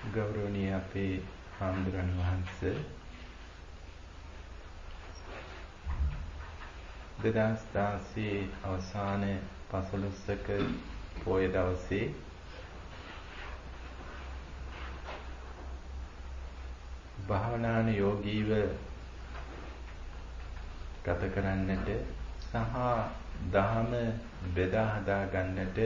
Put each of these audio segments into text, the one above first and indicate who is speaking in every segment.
Speaker 1: ගෞරවනීය අපේ හාමුදුරන් වහන්සේ 2016 අවසාන 15ක පොය දවසේ භාවනාන යෝගීව ගත කරන්නට සහ දහම බෙදා හදා ගන්නට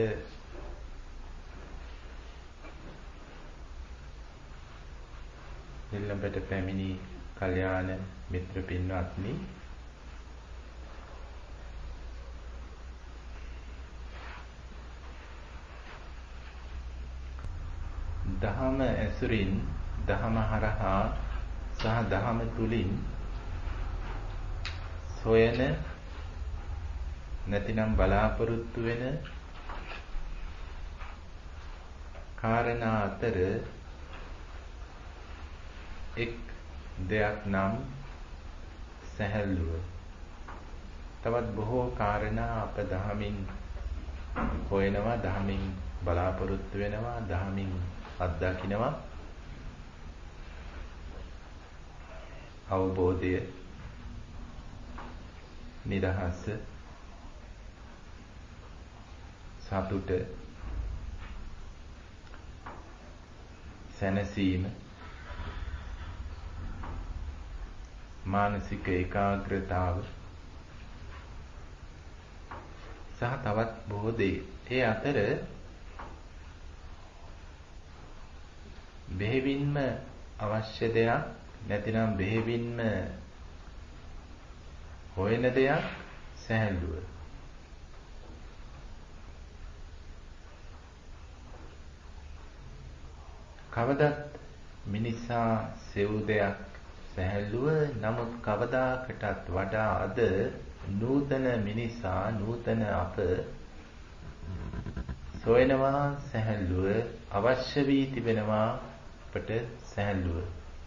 Speaker 1: දෙල්ලඹට පැමිණි කල්යාණ මිත්‍ර පින්වත්නි, දහම ඇසුරින් දහම හරහා සහ දහම තුලින් සොයන නැතිනම් බලාපොරොත්තු වෙන කාරණා අතර එක් දෙයක් නම් සැහැල්ලුව. තවත් බොහෝ කාරණා අප දහමින් හොයනවා, දහමින් බලාපොරොත්තු වෙනවා, දහමින් අත්දකින්නවා. අවබෝධය, නිදහස, සතුට, සැනසීම, මානසික ඒකාග්‍රතාව සහ තවත් බොහෝ දේ. ඒ අතර බෙහෙවින්ම අවශ්‍ය දෙයක් නැතිනම් බෙහෙවින්ම හොයන දෙයක් සැහැල්ලුව. කවදත් මිනිසා සෙව් දෙයක් සැහැල්ලුව. නමුත් කවදාකටත් වඩා අද නූතන මිනිසා, නූතන අප සොයනවා සැහැල්ලුව, අවශ්‍ය වී තිබෙනවා අපට සැහැල්ලුව.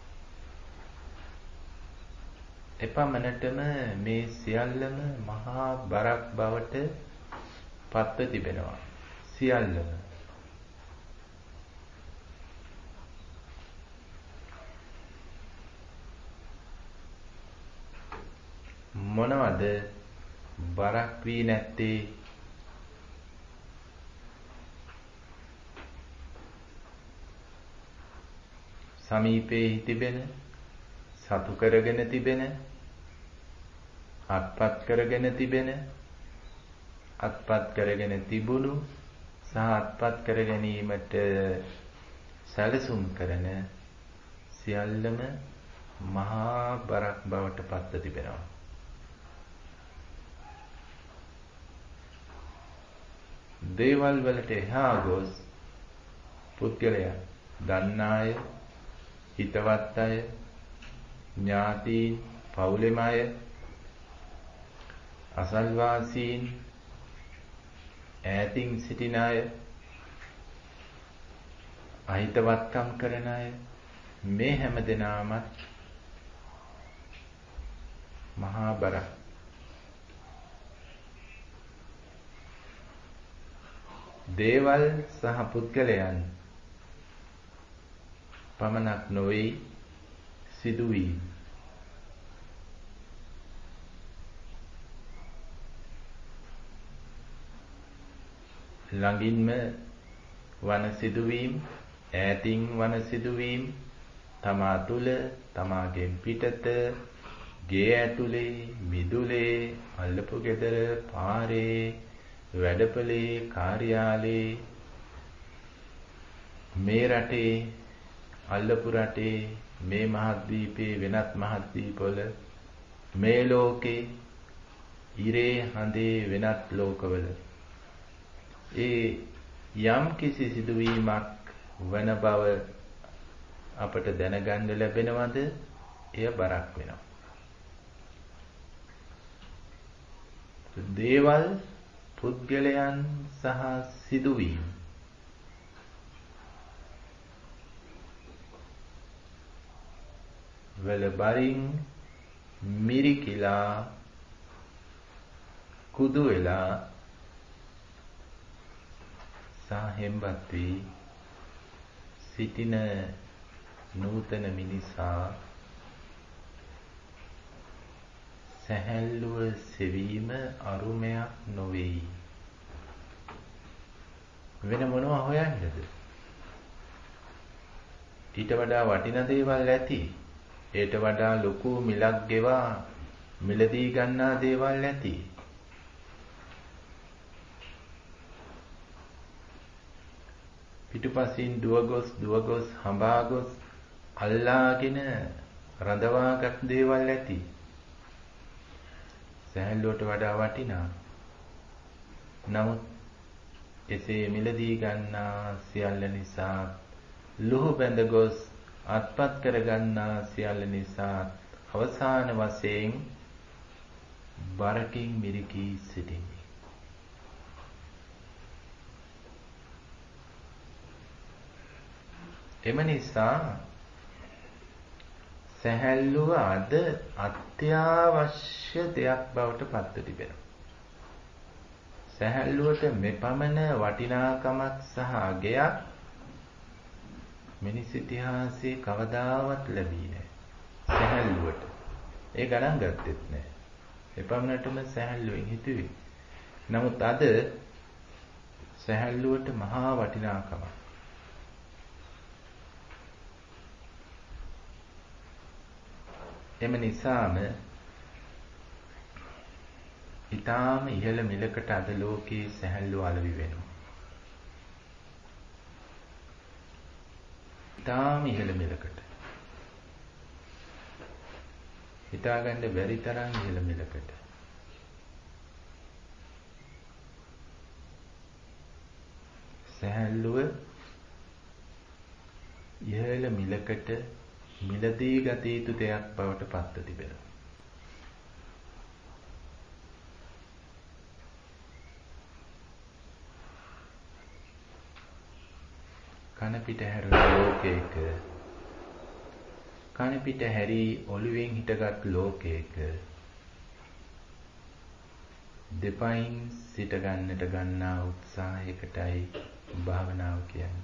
Speaker 1: එපමණටම මේ සියල්ලම මහා බරක් බවට පත්ව තිබෙනවා. සියල්ලම. මොනවද බරක් වී නැත්තේ? සමීපේ තිබෙන, සතු කරගෙන තිබෙන, අත්පත් කරගෙන තිබෙන, අත්පත් කරගෙන තිබුණු සහ අත්පත් කර ගැනීමට සැලසුම් කරන සියල්ලම මහා බරක් බවට පත්ව තිබෙනවා. දේවල් වලට එහා ගොස් පුද්ගලයා දන්නාය, හිතවත් අය, ඥාතීන්, පවුලෙම අය, අසල්වාසීන්, ඈතින් සිටින අය, අහිතවත්කම් කරන අය, මේ හැම දෙනාමත් මහා බරක්. දේවල් සහ පුද්ගලයන් පමණක් නොවේ, සිදුවීම්. ළඟින්ම වන සිදුවීම්, ඈතින් වන සිදුවීම්, තමා තුළ, තමාගෙන් පිටත, ගේ ඇතුලේ, මිදුලේ, අල්ලපු ගෙදර, පාරේ, වැඩපලේ, කාර්යාලේ, මේ රටේ, අල්ලපු රටේ, මේ මහද්වීපේ, වෙනත් මහද්වීපවල, මේ ලෝකේ, ඉරේ හඳේ වෙනත් ලෝකවල ඒ යම් කිසි සිදුවීමක් වන බව අපට දැනගන්න ලැබෙනවද? එය බරක් වෙනවා. දේවල්, පුද්ගලයන් සහ සිදුවීම් වල බරින් මිරිකිලා කුදු වෙලා සහ හෙම්බත් වී සිටින නූතන මිනිසා සැහැල්ලුව සෙවීම අරුමයක් නොවේයි. වෙන මොනවා හොයන්නද? ඊට වඩා වටින දේවල් ඇති. ඊට වඩා ලොකු මිලක් ගෙවා මිලදී ගන්නා දේවල් ඇති. පිටුපසින් දුවගොස් හඹාගොස් අල්ලාගෙන රඳවාගත් දේවල් ඇති. සැහැල්ලුවට වඩා වටිනා. නමුත් එසේ මිලදී ගන්නා සියල්ල නිසා ලුහු බැඳ ගොස් අත්පත් කර ගන්නා සියල්ල නිසා අවසාන වශයෙන් බරකින් මිරිකී සිටින්නේ. එම නිසා සැහැල්ලුව අද අත්‍යවශ්‍ය දෙයක් බවට පත්ව තිබෙනවා. සැහැල්ලුවට මෙපමණ වටිනාකමක් සහ අගයක් මිනිස් ඉතිහාසයේ කවදාවත් ලැබී නැහැ. සැහැල්ලුවට. ඒ ගණන් ගත්තෙත් නැහැ. එපමණටම සැහැල්ලුවෙන් හිතුවේ. නමුත් අද සැහැල්ලුවට මහා වටිනාකමක්. එම නිසාම ඊටාම ඉහළ මිලකට අද ලෝකයේ සැහැල්ලුව අලෙවි වෙනවා. ඊටාම ඉහළ මිලකට. හිතාගන්න බැරි තරම් ඉහළ මිලකට. සැහැල්ලුව ඉහළ මිලකට මිලදී ගත යුතු දෙයක් බවට පත්ව තිබෙනවා. කන පිට හැරුණු ලෝකයක, කන පිට හැරි ඔළුවෙන් හිටගත් ලෝකයක දෙපයින් සිට ගන්නට ගන්නා උත්සාහයකටයි භාවනාව කියන්නේ.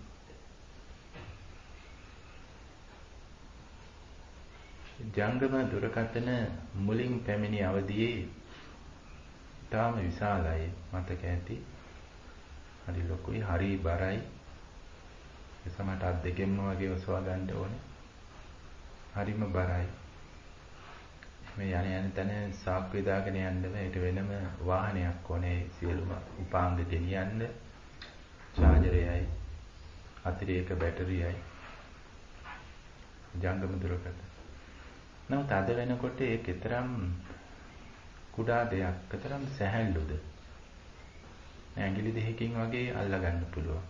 Speaker 1: ජංගම දුරකථන මුලින් පැමිණි අවදියේ තාම විශාලයි, මතක ඇති. හරි ලොකුයි, හරි බරයි. ඒ සමහරට අත් දෙකෙන්ම වගේ ඔසවා ගන්න ඕනේ. හරිම බරයි. මේ යන තැන සාක්කුවේ දාගෙන යන්න බෑ. ඒට වෙනම වාහනයක් ඕනේ. සියලුම උපාංග ගෙනියන්න. චාර්ජරයයි, අතිරේක බැටරියයි, ජංගම දුරකථන. නමුත් අද වෙනකොට ඒක තරම් කුඩා දෙයක්, තරම් සැහැල්ලුද. ඇඟිලි දෙකකින් වගේ අල්ලා ගන්න පුළුවන්.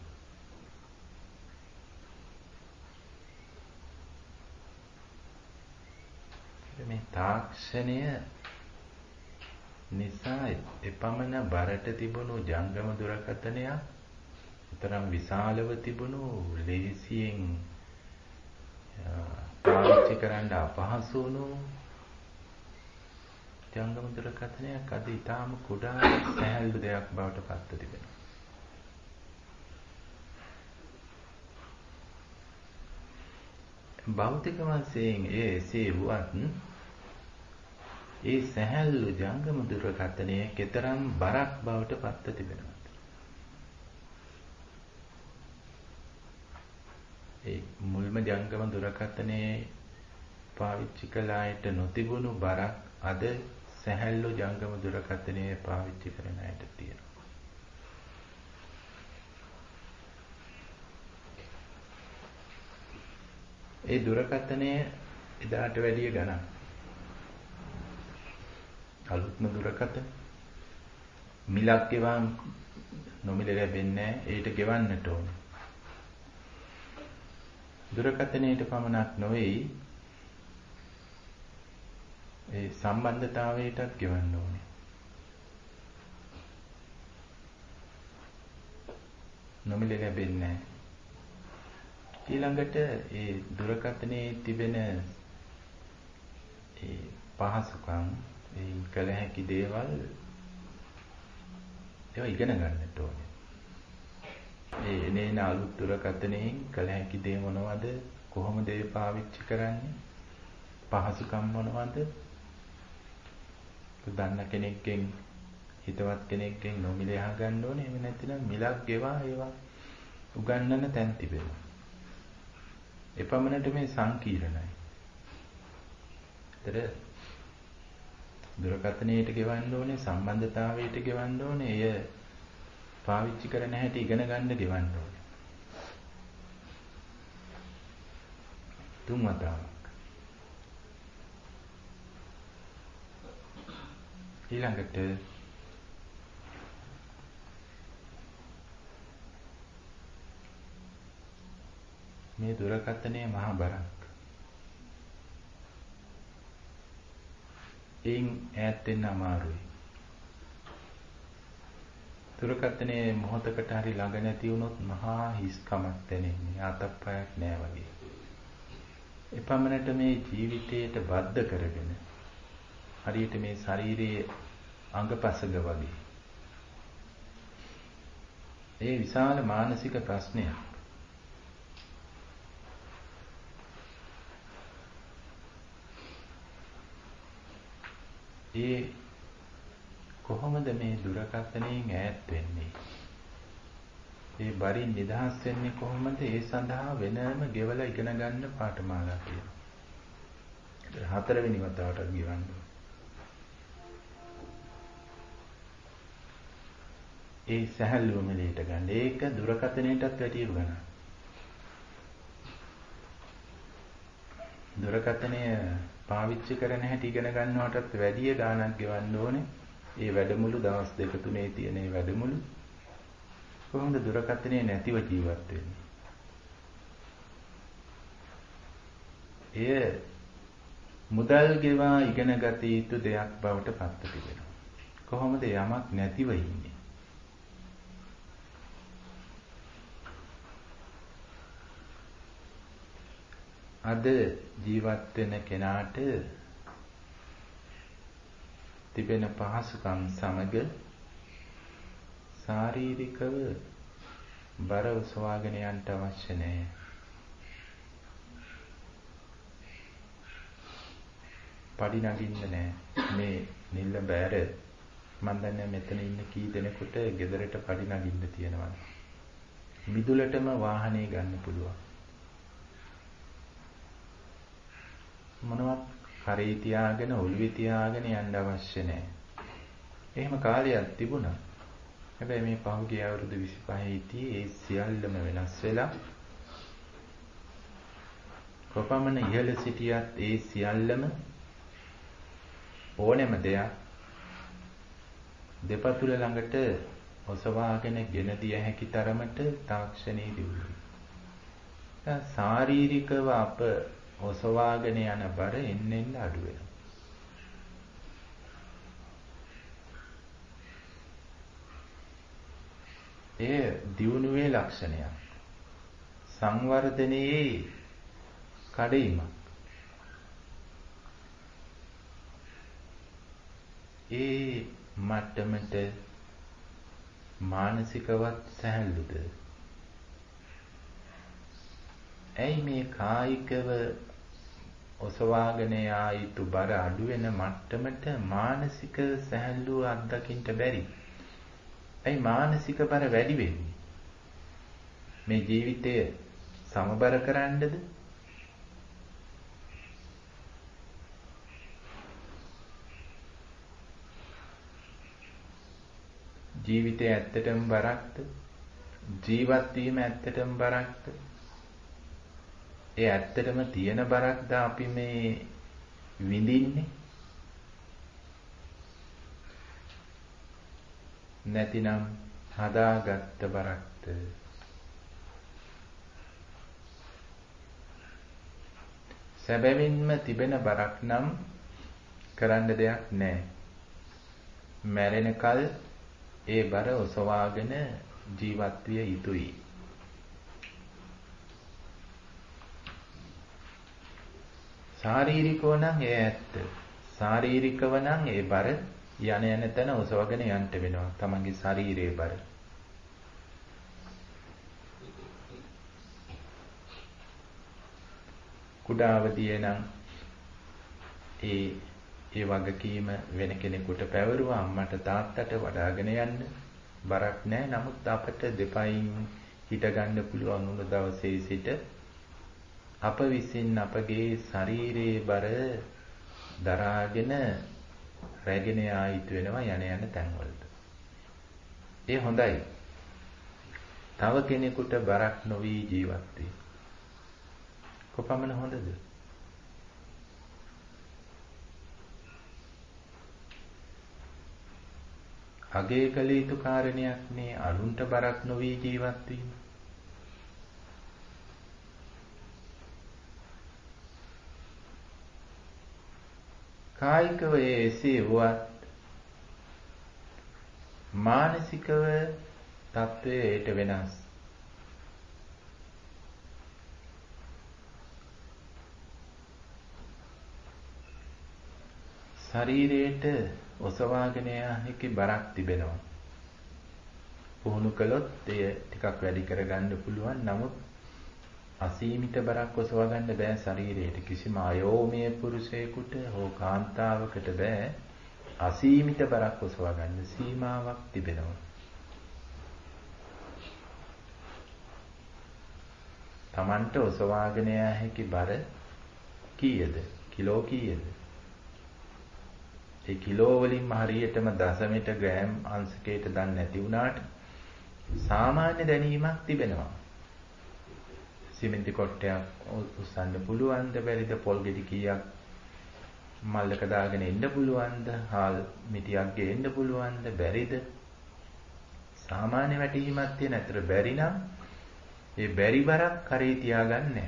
Speaker 1: මේ තාක්ෂණය නිසා එපමණ බරට තිබුණු ජංගම දුරකථනයක් තරම් විශාලව තිබුණු ලේසියෙන් පාවිච්චි කරන්න අපහසු වුණු ජංගම දුරකථනයක් අද ඊටාම කුඩා සැහැල්ලු දෙයක් බවට පත්ව තිබෙනවා. භෞතික වශයෙන් එසේ වුවත් ඒ සැහැල්ලු ජංගම දුරකථනය කෙතරම් බරක් බවට පත්ව තිබෙනවා. ඒ මුල්ම ජංගම දුරකථනයේ පාවිච්චි කළ අයට නොතිබුණු බරක් අද සැහැල්ලු ජංගම දුරකථනයේ පාවිච්චි කරන අයට තියෙනවා. ඒ දුරකථනය එදාට වැඩිය ගණන්. අලුත්ම දුරකථන මිලක් ගෙවම් නොමිල ලැබෙන්නේ නැහැ. ඒට ගෙවන්නට ඕනේ. දුරකථනයට පමණක් නොවේ, ඒ සම්බන්ධතාවයටත් ගෙවන්න ඕනේ. නොමිල ලැබෙන්නේ නැහැ. ඊළඟට ඒ දුරකථනයේ තිබෙන ඒ පහසුකම්, ඒ කළ හැකි දේවල් ඒවා ඉගෙන ගන්නට ඕනේ. ඒ එනේන අලුත් දුරකථනයෙන් කළ හැකි දේ මොනවද, කොහොමද ඒ පාවිච්චි කරන්නේ? පහසුකම් මොනවද? දන්න කෙනෙක්ගෙන් හිතවත් කෙනෙක්ගෙන් නොමිලේ අහගන්න ඕනේ. එහෙම නැතිනම් මිලක් ගෙවා ඒවා උගන්නන තැන් තිබෙනවා. එපමණට මේ සංකීර්ණයි. ඒතර දුරකථනයට ගෙවන්න ඕනේ, සම්බන්ධතාවයට ගෙවන්න ඕනේ, එය පාවිච්චි කරන හැටි ඉගෙන ගන්න ගෙවන්න ඕනේ. තුන් වතාවක්. ඊළඟට මේ දුරකථනයේ මහා බරක්. එයින් ඈත් වෙන්න අමාරුයි. දුරකථනයේ මොහොතකට හරි ළඟ නැති වුණොත් මහා හිස්කමක් දැනෙන්නේ. ආතප්පයක් නෑ වගේ. එපමණට මේ ජීවිතයට බද්ධ කරගෙන හරියට මේ ශරීරයේ අංගපසඟ වගේ. ඒ විශාල මානසික ප්‍රශ්නයක්. ඒ කොහොමද මේ දුරකථනයෙන් ඈත් වෙන්නේ? ඒ බරින් නිදහස් වෙන්නේ කොහොමද? ඒ සඳහා වෙනම ගෙවලා ඉගෙන ගන්න පාඨමාලා තියෙනවා. 4 වෙනි වතාවටත් ගෙවන්න. ඒ සහැල්ලුවම ලීට ගන්න. ඒක දුරකථනයටත් වැඩි ගන්න. දුරකථනය පාවිච්චි කරන හැටි ඉගෙන ගන්නවටත් වැඩි ගාණක් ගෙවන්න ඕනේ. ඒ වැඩමුළු දවස් 2-3 තියෙන ඒ වැඩමුළු කොහොමද දුරකථනයේ නැතිව ජීවත් වෙන්නේ? එය මුදල් ගෙවා ඉගෙන ගත යුතු දෙයක් බවට පත් වෙනවා. කොහොමද යමක් නැතිව ඉන්නේ? අද ජීවත් වෙන කෙනාට තිබෙන පහසුකම් සමග ශාරීරිකව බර උසවාගෙන යන්න අවශ්‍ය නැහැ. පඩි නගින්න නැහැ. මේ නිල්ල බෑර මම දන්නේ මෙතන ඉන්න කී දෙනෙකුට ගෙදරට පඩි නගින්න තියෙනවා. මිදුලටම වාහනේ ගන්න පුළුවන්. මොනවත් කරේ තියාගෙන ඔළුවේ තියාගෙන යන්න අවශ්‍ය නැහැ. එහෙම කාලයක් තිබුණා. හැබැයි මේ පහුගිය අවුරුදු 25 ඒ සියල්ලම වෙනස් වෙලා කොපමණ ඉහළ සිටියත් ඒ සියල්ලම ඕනෙම දෙයක් දෙපතුල ළඟට ඔසවාගෙන ගෙන දිය හැකි තරමට තාක්ෂණයේ දියුණුවයි. ශාරීරිකව අප ඔසවාගෙන යන බර එන්නෙන් අඩු වෙනවා. ඒ දියුණුවේ ලක්ෂණයක්. සංවර්ධනයේ කඩයිමක්. ඒ මට්ටමට මානසිකවත් සැහැල්ලුද? ඇයි මේ කායිකව ඔසවාගෙන යා යුතු බර අඩු වෙන මට්ටමට මානසික සැහැල්ලුව අත්දකින්න බැරි? ඇයි මානසික බර වැඩි වෙන්නේ? මේ ජීවිතය සමබර කරන්නද? ජීවිතය ඇත්තටම බරක්ද? ජීවත් වීම ඇත්තටම බරක්ද? ඒ ඇත්තටම තියෙන බරක්ද අපි මේ විඳින්නේ? නැතිනම් හදාගත්ත බරක්ද? සැබවින්ම තිබෙන බරක් නම් කරන්න දෙයක් නැහැ. මැරෙනකල් ඒ බර ඔසවාගෙන ජීවත් විය යුතුයි. ශාරීරිකව නම් ඒ ඇත්ත. ශාරීරිකව නම් ඒ බර යන තැන ඔසවගෙන යන්න වෙනවා. තමන්ගේ ශරීරයේ බර. කුඩා අවදියේ නම් ඒ වගකීම වෙන කෙනෙකුට පැවරුවා අම්මට තාත්තට වඩාගෙන යන්න බරක් නැහැ. නමුත් අපට දෙපයින් හිට ගන්න පුළුවන් වුණ දවසේ සිට අප විසින් අපගේ ශරීරයේ බර දරාගෙන රැගෙන යා යුතු වෙනවා යන තැන්වලට. ඒ හොඳයි. තව කෙනෙකුට බරක් නොවි ජීවත් වී. කොපමණ හොඳද? අගේ කළ යුතු කාරණයක් නේ අනුන්ට බරක් නොවි ජීවත් වීම. කායිකව එසේ වුවත් මානසිකව තත්වය ඊට වෙනස්. ශරීරයට ඔසවාගෙන යහි බරක් තිබෙනවා. පුහුණු කළොත් එය ටිකක් වැඩි කරගන්න පුළුවන්. නමුත් අසීමිත බරක් ඔසවා ගන්න බෑ ශරීරයට. කිසිම අයෝමය පුරුෂයෙකුට හෝ කාන්තාවකට බෑ අසීමිත බරක් ඔසවා ගන්න. සීමාවක් තිබෙනවා. Tamanta ඔසවාගෙන යහි බර කීයද? කිලෝ කීයද? ඒ කිලෝ වලින් හරියටම දශමයට ග්‍රෑම් අංශකයට දන්නේ නැති වුණාට සාමාන්‍ය දැනීමක් තිබෙනවා. සිමෙන්ති කොටයක් උස්සන්න පුළුවන්ද බැරිද? පොල් ගෙඩි කීයක් මල්ලක දාගෙන ඉන්න පුළුවන්ද? හාල් මිටියක් ගේන්න පුළුවන්ද බැරිද? සාමාන්‍ය වැටහීමක් තියෙන අතර බැරි නම් ඒ බැරි බරක් කරේ තියාගන්න නැහැ.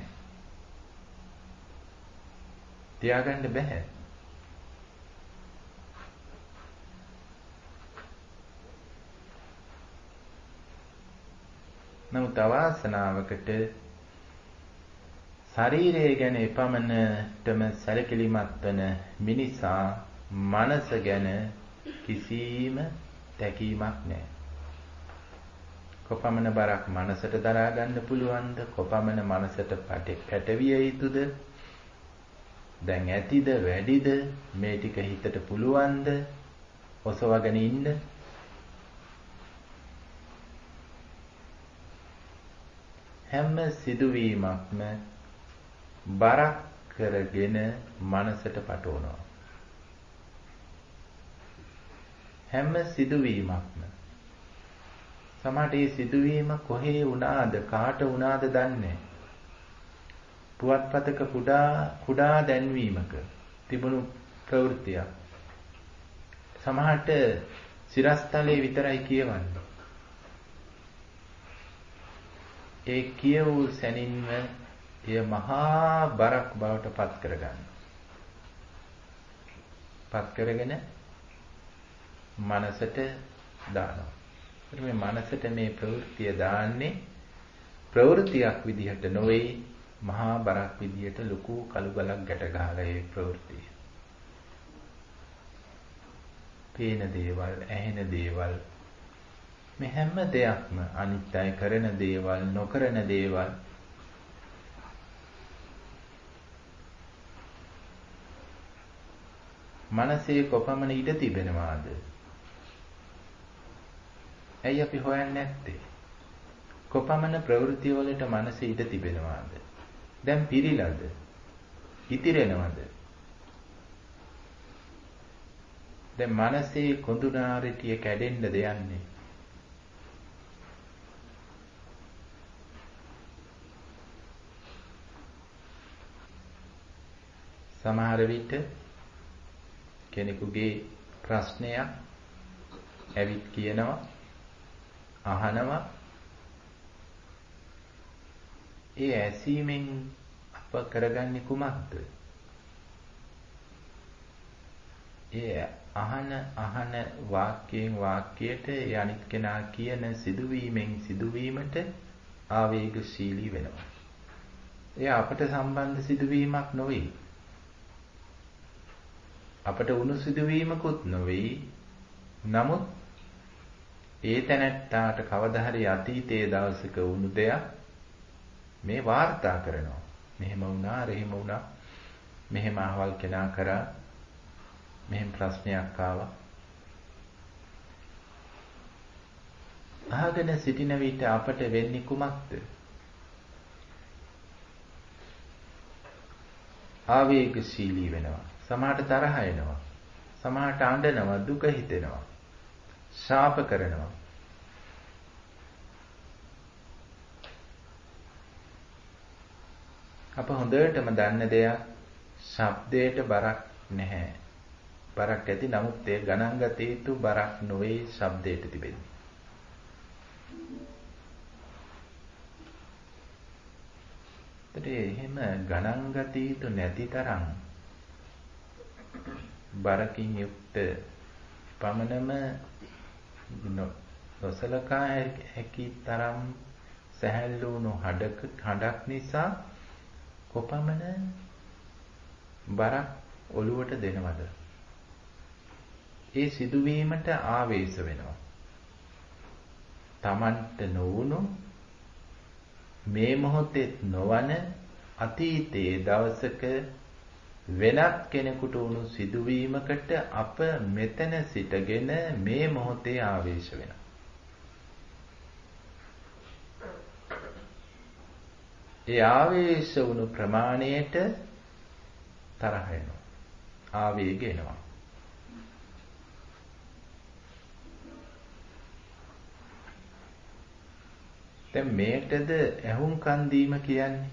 Speaker 1: තියාගන්න බෑ. නමුත් අවාසනාවකට ශරීරය ගැන එපමණටම සැලකිලිමත් වන මිනිසා මනස ගැන කිසිම තැකීමක් නැහැ. කොපමණ බරක් මනසට දරා ගන්න පුළුවන්ද? කොපමණ මනසට පැටවිය යුතුද? දැන් ඇතිද වැඩිද? මේ ටික හිතට පුළුවන්ද? ඔසවගෙන ඉන්න. හැම සිදුවීමක්ම බරක් කරගෙන මනසට පටවනවා. හැම සිදුවීමක්ම සමහරට මේ සිදුවීම කොහේ වුණාද කාට වුණාද දන්නේ. පුවත්පතක කුඩා දැන්වීමක තිබුණු ප්‍රවෘත්තියක්. සමහරට සිරස්තලේ විතරයි කියවන්නේ. ඒ කියවූ සැනින්ම එය මහා බරක් බවට පත් කරගන්න. පත් කරගෙන මනසට දානවා. මේ මනසට මේ ප්‍රවෘත්තිය දාන්නේ ප්‍රවෘත්තියක් විදිහට නොවේ මහා බරක් විදිහට ලොකු කළු ගලක් ගැට ගහලා ඒ ප්‍රවෘත්තිය. පේන දේවල්, ඇහෙන දේවල් මේ හැම දෙයක්ම අනිත් අය කරන දේවල්, නොකරන දේවල් මනසේ කොපමණ ඉඩ තිබෙනවාද? ඇයි අපි හොයන්නේ නැත්තේ? කොපමණ ප්‍රවෘත්ති වලට මනසේ ඉඩ තිබෙනවාද? දැන් පිරීලාද? ඉතිරෙනවද? දැන් මනසේ කොඳුනාරිටිය කැඩෙන්නද යන්නේ? සමහර විට කෙනෙකුගේ ප්‍රශ්නයක් ඇවිත් කියනවා අහනවා ඒ ඇසීමෙන් අප කරගන්නේ කුමක්ද? ඒ අහන වාක්‍යයෙන් වාක්‍යයට ඒ අනිත් කෙනා කියන සිදුවීමෙන් සිදුවීමට ආවේගශීලී වෙනවා. එය අපට සම්බන්ධ සිදුවීමක් නොවේ. අපට වුණු සිදුවීමකුත් නොවේ. නමුත් ඒ තැනැත්තාට කවදා හරි අතීතයේ දවසක වුණු දෙයක් මේ වාර්තා කරනවා. මෙහෙම වුණා, එහෙම වුණා. මෙහෙම අහවල් කෙනා කරා. මෙහෙම ප්‍රශ්නයක් ආවා. අහගෙන සිටින විට අපට වෙන්නේ කුමක්ද? ආවේගශීලී වෙනවා. සමහරට තරහ එනවා. සමහරට අඬනවා, දුක හිතෙනවා. ශාප කරනවා. අප හොඳටම දන්න දෙයක් ශබ්දයට බරක් නැහැ. බරක් ඇති, නමුත් ඒ ගණන් ගත යුතු බරක් නොවේ ශබ්දයට තිබෙන්නේ. එහෙම ගණන් ගත යුතු නැති තරම් බරකින් යුක්ත පමණම නොසලකා හැකි තරම් සැහැල්ලු වුණු හඬක් නිසා කොපමණ බරක් ඔළුවට දෙනවද? ඒ සිදුවීමට ආවේශ වෙනවා. Tamanට නොවුණු මේ මොහොතේ නොවන අතීතයේ දවසක වෙනත් කෙනෙකුට වුණු සිදුවීමකට අප මෙතන සිටගෙන මේ මොහොතේ ආවේශ වෙනවා. ඒ ආවේශ වුණු ප්‍රමාණයට තරහ එනවා. ආවේග එනවා. දැන් මේකද ඇහුම්කන් දීම කියන්නේ.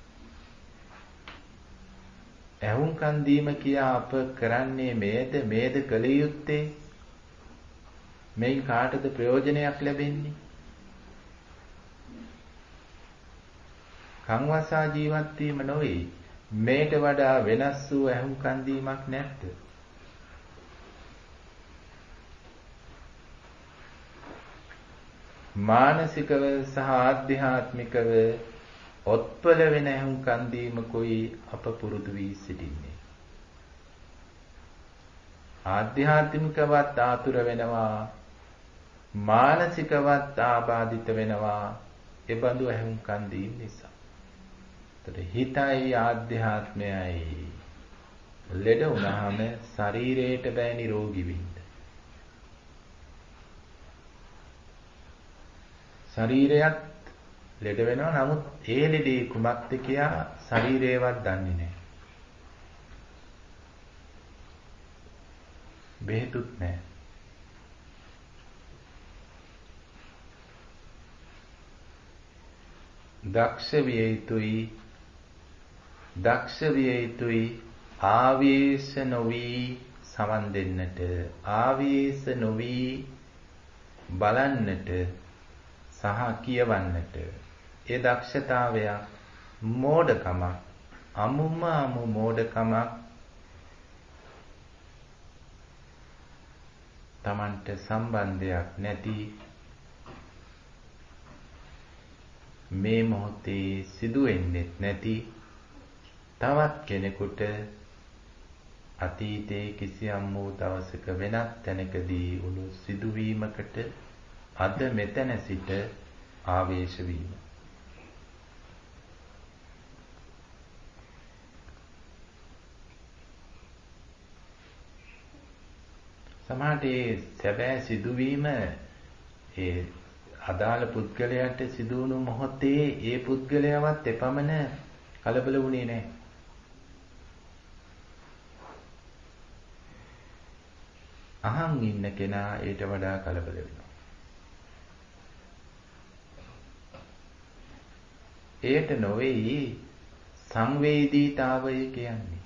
Speaker 1: ඇහුම්කන් දීම කියා අප කරන්නේ මේද කළ යුත්තේ? මේන් කාටද ප්‍රයෝජනයක් ලැබෙන්නේ? කන්වසා ජීවත් වීම නොවේ. මේට වඩා වෙනස් වූ ඇහුම්කන් දීමක් නැද්ද? මානසිකව සහ ආධ්‍යාත්මිකව ඔත්පල වෙන ඇහුම්කන් දීමකුයි අප පුරුදු වී සිටින්නේ. ආධ්‍යාත්මිකවත් ආතුර වෙනවා, මානසිකවත් ආබාධිත වෙනවා ඒ බඳු ඇහුම්කන් දීම නිසා. හිතයි ආධ්‍යාත්මයයි ලෙඩ වුණාම ශරීරයට බෑ නිරෝගී වෙන්න. ශරීරයත් ලෙඩ වෙනවා, නමුත් ඒ ලෙඩේ කුමක්ද කියා ශරීරයවත් දන්නේ නැහැ. බෙහෙතුත් නැහැ. දක්ෂ විය යුතුයි ආවේශ නොවි සමන් දෙන්නට, ආවේශ නොවි බලන්නට සහ කියවන්නට. ඒ දක්ෂතාවය මෝඩකමක්, අමුම මෝඩකමක්. Tamanට සම්බන්ධයක් නැති මේ මොහොතේ සිදුවෙන්නේ නැති තවත් කෙනෙකුට අතීතයේ කිසියම් වූ දවසක වෙනත් තැනකදී වුණු සිදුවීමකට අද මෙතන සිට ආවේශ වීම. සමහරට සැබෑ සිදුවීම ඒ අදාළ පුද්ගලයාට සිදු වුණු මොහොතේ ඒ පුද්ගලයාවත් එපමණ කලබල වුණේ නැහැ. අහන් ඉන්න කෙනා ඊට වඩා කලබල වෙනවා. ඒට නොවේයි සංවේදීතාවය කියන්නේ.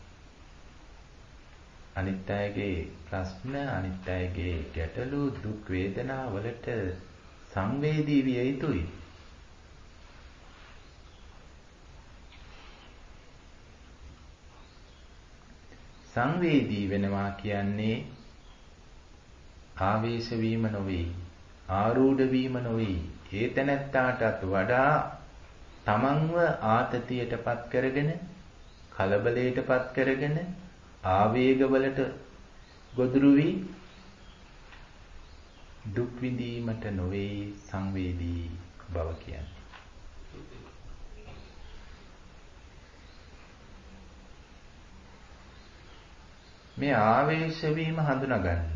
Speaker 1: අනිත් අයගේ ප්‍රශ්න, අනිත් අයගේ ගැටලු, දුක් වේදනා වලට සංවේදී විය යුතුයි. සංවේදී වෙනවා කියන්නේ ආවේශ වීම නොවේ, ආරූඪ වීම නොවේ. ඒ තැනැත්තාටත් වඩා තමන්ව ආතතියටපත් කරගෙන, කලබලයටපත් කරගෙන, ආවේගවලට ගොදුරු වී දුක් විඳීමට නොවේ සංවේදී බව කියන්නේ. මේ ආවේශ වීම හඳුනා ගන්න.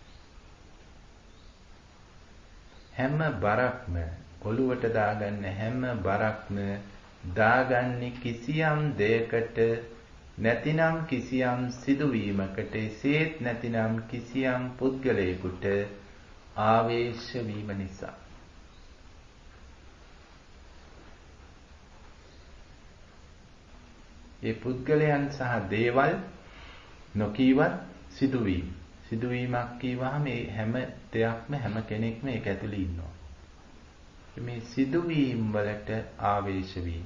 Speaker 1: හැම බරක්ම ඔළුවට දාගන්න හැම බරක්ම දාගන්නේ කිසියම් දෙයකට නැතිනම් කිසියම් සිදුවීමකට එසේත් නැතිනම් කිසියම් පුද්ගලයෙකුට ආවේශ වීම නිසා. ඒ පුද්ගලයන් සහ දේවල් නොකීවත් සිදුවීමක් කීවහම මේ හැම දෙයක්ම හැම කෙනෙක්ම ඒක ඇතුළේ ඉන්නවා. මේ සිදුවීම් වලට ආවේශ වීම.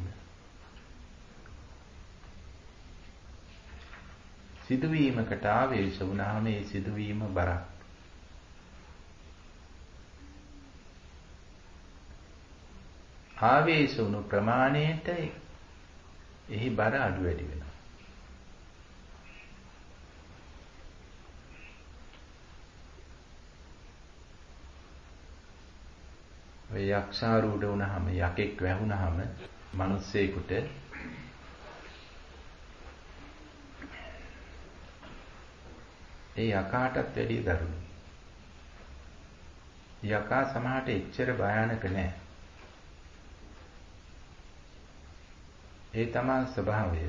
Speaker 1: සිදුවීමකට ආවේශ වුණාම මේ සිදුවීම බරක්. ආවේශ වුණු ප්‍රමාණයට එහි බර අඩු වැඩි වෙනවා. ඔය යක්ෂාරූඪ වුණාම යකෙක් වැහුණාම මිනිස්සෙකුට ඒ යකාටත් වැඩි දරුණු. යකා සමහරට එච්චර භයානක නෑ. ඒ තමයි ස්වභාවය.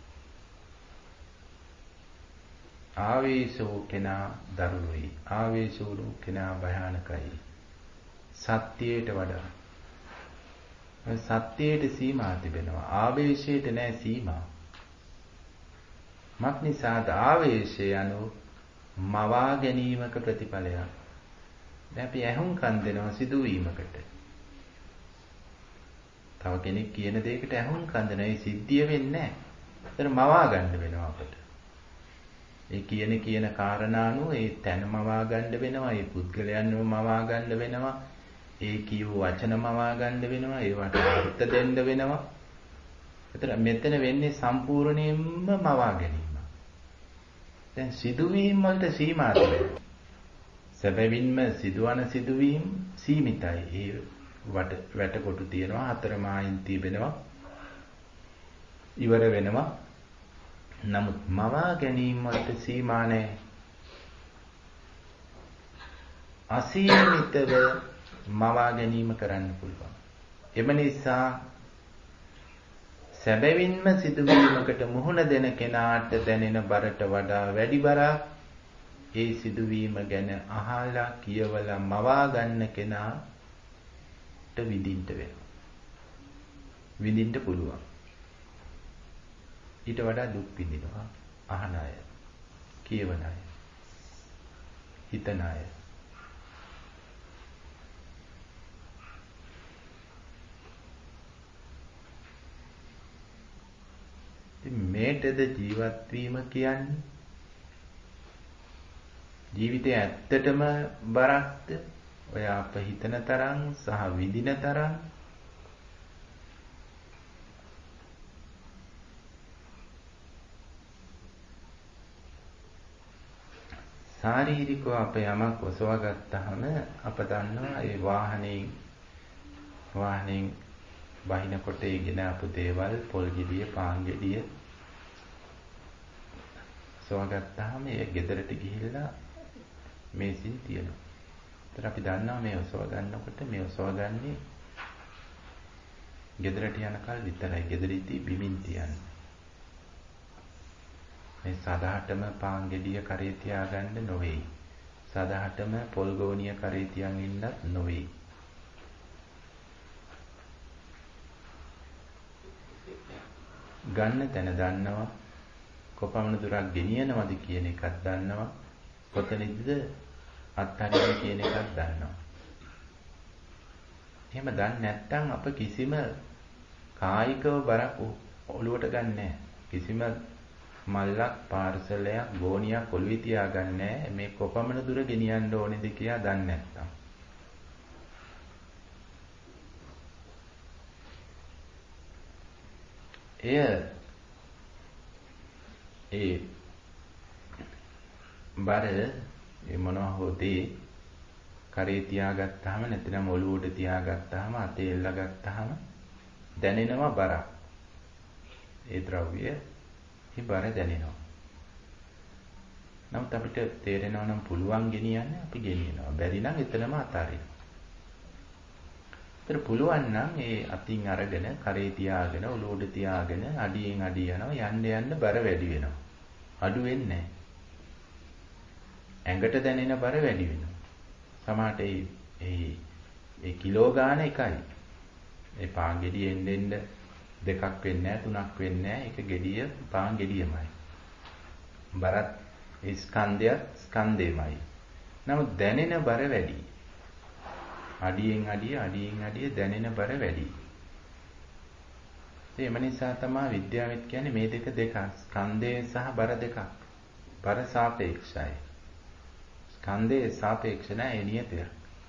Speaker 1: ආවේශ වූ කෙනා දරුණුයි. ආවේශ වූ කෙනා භයානකයි. සත්‍යයට වඩා. සත්‍යයට සීමා තිබෙනවා. ආවේශයට නෑ සීමා. මක් නිසාද ආවේශය යනු මවා ගැනීමක ප්‍රතිඵලයක්. දැන් අපි ඇහුම්කන් දෙනවා සිදුවීමකට. තව කෙනෙක් කියන දෙයකට ඇහුම්කන් දෙනවා. ඒ සිද්ධිය වෙන්නේ නැහැ. ඒතර මවා ගන්න වෙනවා අපට. ඒ කියන කාරණානුව ඒ තැන මවා ගන්න වෙනවා. ඒ පුද්ගලයන්ව මවා ගන්න වෙනවා. ඒ කියව වචන මවා ගන්න වෙනවා. ඒවට අර්ථ දෙන්න වෙනවා. ඒතර මෙතන වෙන්නේ සම්පූර්ණයෙන්ම මවා ගැනීම. දැන් සිදුවීම් වලට සීමා තිබෙනවා. සැබවින්ම සිදුවන සිදුවීම් සීමිතයි. ඒ වැටකොටු තියෙනවා. හතර මායින් තිබෙනවා. ඉවර වෙනවා. නමුත් මවා ගැනීම වලට සීමා නැහැ. අසීමිතව මවා ගැනීම කරන්න පුළුවන්. එම නිසා සැබවින්ම සිදුවීමකට මුහුණ දෙන කෙනාට දැනෙන බරට වඩා වැඩි බරක් ඒ සිදුවීම ගැන අහලා කියවලා මවා ගන්න කෙනාට විඳින්න වෙනවා. විඳින්න පුළුවන්. ඊට වඩා දුක් විඳිනවා අහන අය, කියවන අය, හිතන අය. මේටද ජීවත් වීම කියන්නේ? ජීවිතය ඇත්තටම බරක්ද? ඔය අප හිතන තරම් සහ විඳින තරම් ශාරීරිකව අප යමක් ඔසවා ගත්තාම අප දන්නවා ඒ වාහනෙන් බහිනකොට ඒ ගෙන අපු දේවල් පොල් ගෙඩිය පාන් ගෙඩිය ඔසවා ගත්තාම ඒ ගෙදරට ගිහිල්ලා මේසින් තියෙනවා. ඒතර අපි දන්නවා මේ ඔසවා ගන්නකොට මේ ඔසවාගන්නේ ගෙදරට යනකල් විතරයි. ගෙදරදී බිමින් තියන්නේ. මේ සදාටම පාන් ගෙඩිය කරේ තියාගන්න නොවේ. සදාටම පොල් ගෝනිය කරේ තියන් ඉන්නත් නොවේ. ගන්න තැන දන්නවා. කොපමණ දුරක් ගෙනියනවද කියන එකක් දන්නවා. කොතනද අත්හරින්න කියන එකක් දන්නවා. එහෙම දන්නේ නැත්නම් අප කිසිම කායිකව බරක් ඔළුවට ගන්නෑ. කිසිම මල්ලක් පාර්සලයක් ගෝනියක් ඔළුවේ තියාගන්නේ මේ කොපමණ දුර ගෙනියන්න ඕනේද කියලා දන්නේ නැත්නම්. ඒ බර ඒ මොනවා හෝ දේ කරේ තියාගත්තාම නැත්නම් ඔළුවට තියාගත්තාම අතේ එල්ලගත්තාම දැනෙනවා බරක්. ඒ ද්‍රව්‍ය ඒ බර දැනෙනවා. නමුත් අපිට තේරෙනවා නම් පුළුවන් ගෙනියන්න අපි ගෙනියනවා. බැරි නම් එතනම අතාරිනවා. ඒතර පුළුවන් නම් ඒ අතින් අරගෙන කරේ තියාගෙන ඔලුව උඩ තියාගෙන අඩියෙන් අඩිය යනවා යන්න බර වැඩි වෙනවා. අඩු වෙන්නේ නැහැ. ඇඟට දැනෙන බර වැඩි වෙනවා. සමහරට ඒ කිලෝ ගාන එකයි. ඒ පාන් ගෙඩියෙන් දෙන්න දෙකක් වෙන්නේ නැහැ තුනක් වෙන්නේ නැහැ. ඒක ගෙඩිය පාන් ගෙඩියමයි. බරත් ඒ ස්කන්ධයමයි. නමුත් දැනෙන බර වැඩි. අඩියෙන් අඩිය දැනෙන බර වැඩි. ඒ නිසා තමයි විද්‍යාවෙත් කියන්නේ මේ දෙක ස්කන්ධය සහ බර දෙකක්. බර සාපේක්ෂයි. ස්කන්ධයේ සාපේක්ෂ නැහැ නියතයක්.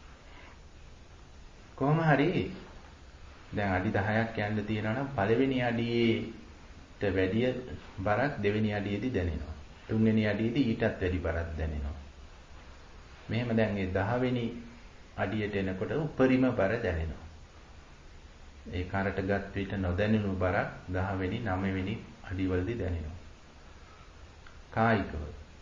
Speaker 1: කොහොම හරි දැන් අඩි 10ක් යන්න තියෙනවා නම් පළවෙනි අඩියට වැඩිය බරක් දෙවෙනි අඩියේදී දැනෙනවා. තුන්වෙනි අඩියේදී ඊටත් වැඩි බරක් දැනෙනවා. මෙහෙම දැන් ඒ 10 වෙනි අඩියට එනකොට උපරිම බර දැනෙනවා. ඒ කරට ගත් විට නොදැනෙනු බරක් 10 වෙනි 9 වෙනි අඩිවලදී දැනෙනවා. කායිකව.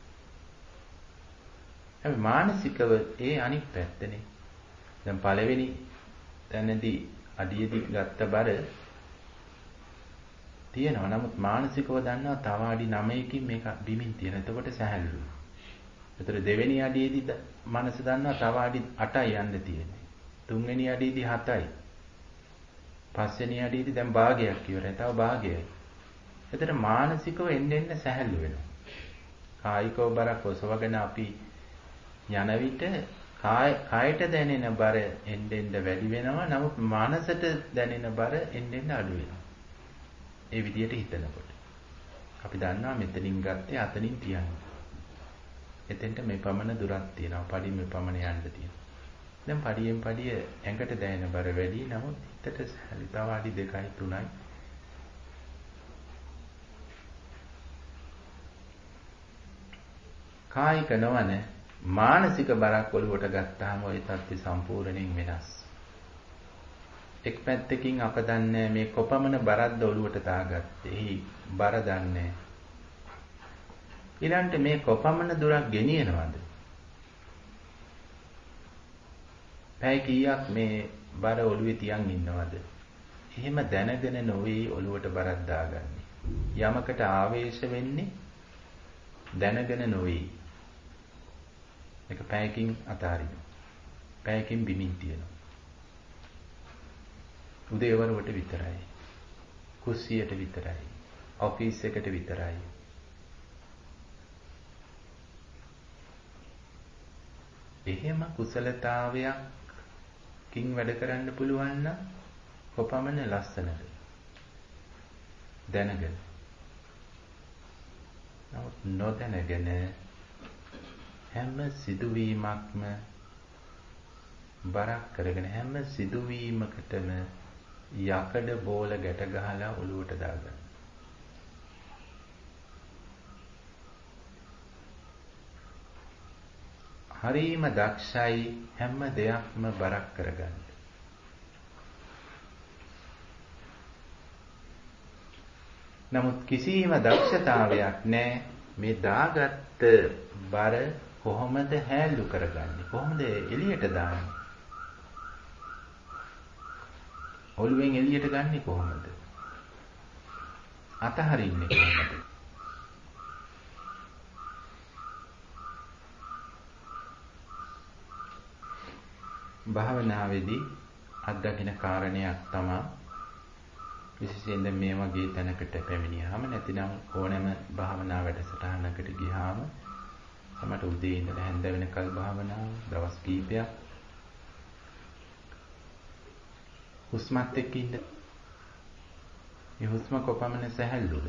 Speaker 1: හැබැයි මානසිකව ඒ අනිත් පැත්තනේ. දැන් පළවෙනි තැනදී අඩියේදී ගත්ත බර තියෙනවා. නමුත් මානසිකව දන්නවා තව අඩි 9කින් මේක බිමින් තියෙන. එතකොට සැහැල්ලුයි. ඒතර දෙවෙනි අඩියේදී මනස දන්නවා තව අඩි 8යි යන්න තියෙන්නේ. තුන්වෙනි අඩියේදී 7යි. පස්වෙනි අඩියේදී දැන් භාගයක් ඉවරයි. තව භාගයයි. ඒතර මානසිකව එන්න සැහැල්ලු වෙනවා. කායිකව බරක් ඔසවගෙන අපි යන විට කායට දැනෙන බර එන්න වැඩි වෙනවා. නමුත් මනසට දැනෙන බර එන්න අඩු වෙනවා. ඒ විදිහට හිතනකොට අපි දන්නවා මෙතනින් ගත්තේ අතනින් තියන්නේ. එතෙන්ට මේ පමණ දුරක් තියෙනවා. පඩි මේ පමණ යන්න තියෙනවා. දැන් පඩියෙන් පඩිය ඇඟට දැනෙන බර වැඩි. නමුත් හිතට සැලි තව අඩි 2යි 3යි. කායික නොවන මානසික බරක් ඔලුවට ගත්තාම ওই තත්ත්වය සම්පූර්ණයෙන් වෙනස්. එක් පැත්තකින් අප දන්නේ මේ කොපමණ බරක්ද ඔලුවට දාගත්තේ. බර දන්නේ. ඊළඟට මේ කොපමණ දුරක් ගෙනියනවද? පැය කීයක් මේ බර ඔලුවේ තියන් ඉන්නවද? එහෙම දැනගෙන නොවේ ඔලුවට බරක් දාගන්නේ. යමකට ආවේශ වෙන්නේ දැනගෙන නොවේ. ඒක පැයකින් අතාරිනවා. පැයකින් බිමින් තියනවා. උදේවරුවට විතරයි. කුස්සියට විතරයි. ඔෆිස් එකට විතරයි. එහෙම කුසලතාවයකින් වැඩ කරන්න පුළුවන් නම් කොපමණ ලස්සනද දැනගෙන. නමුත් නොදැනගෙන හැම සිදුවීමක්ම බරක් කරගෙන හැම සිදුවීමකටම යකඩ බෝල ගැට ගහලා ඔලුවට දාගන්න. හරීම දක්ෂයි හැම දෙයක්ම බරක් කරගන්න. නමුත් කිසිම දක්ෂතාවයක් නැහැ මේ දාගත්ත බර කොහොමද හැල්ලු කරගන්නේ? කොහොමද එළියට දාන්නේ? ඔළුවෙන් එළියට ගන්නෙ කොහොමද? අතහරින්නේ කොහොමද? භාවනාවේදී අත්දකින කාරණයක් තමයි විශේෂයෙන් මේ වගේ තැනකට පැමිණියාම නැතිනම් ඕනෑම භාවනා වැඩසටහනකට ගියාම සමහර උදේ ඉඳලා හැන්ද වෙනකල් භාවනාව දවස් කීපයක් හුස්මත් එක්ක ඉන්න. මේ හුස්ම කොපමණ සැහැල්ලුද?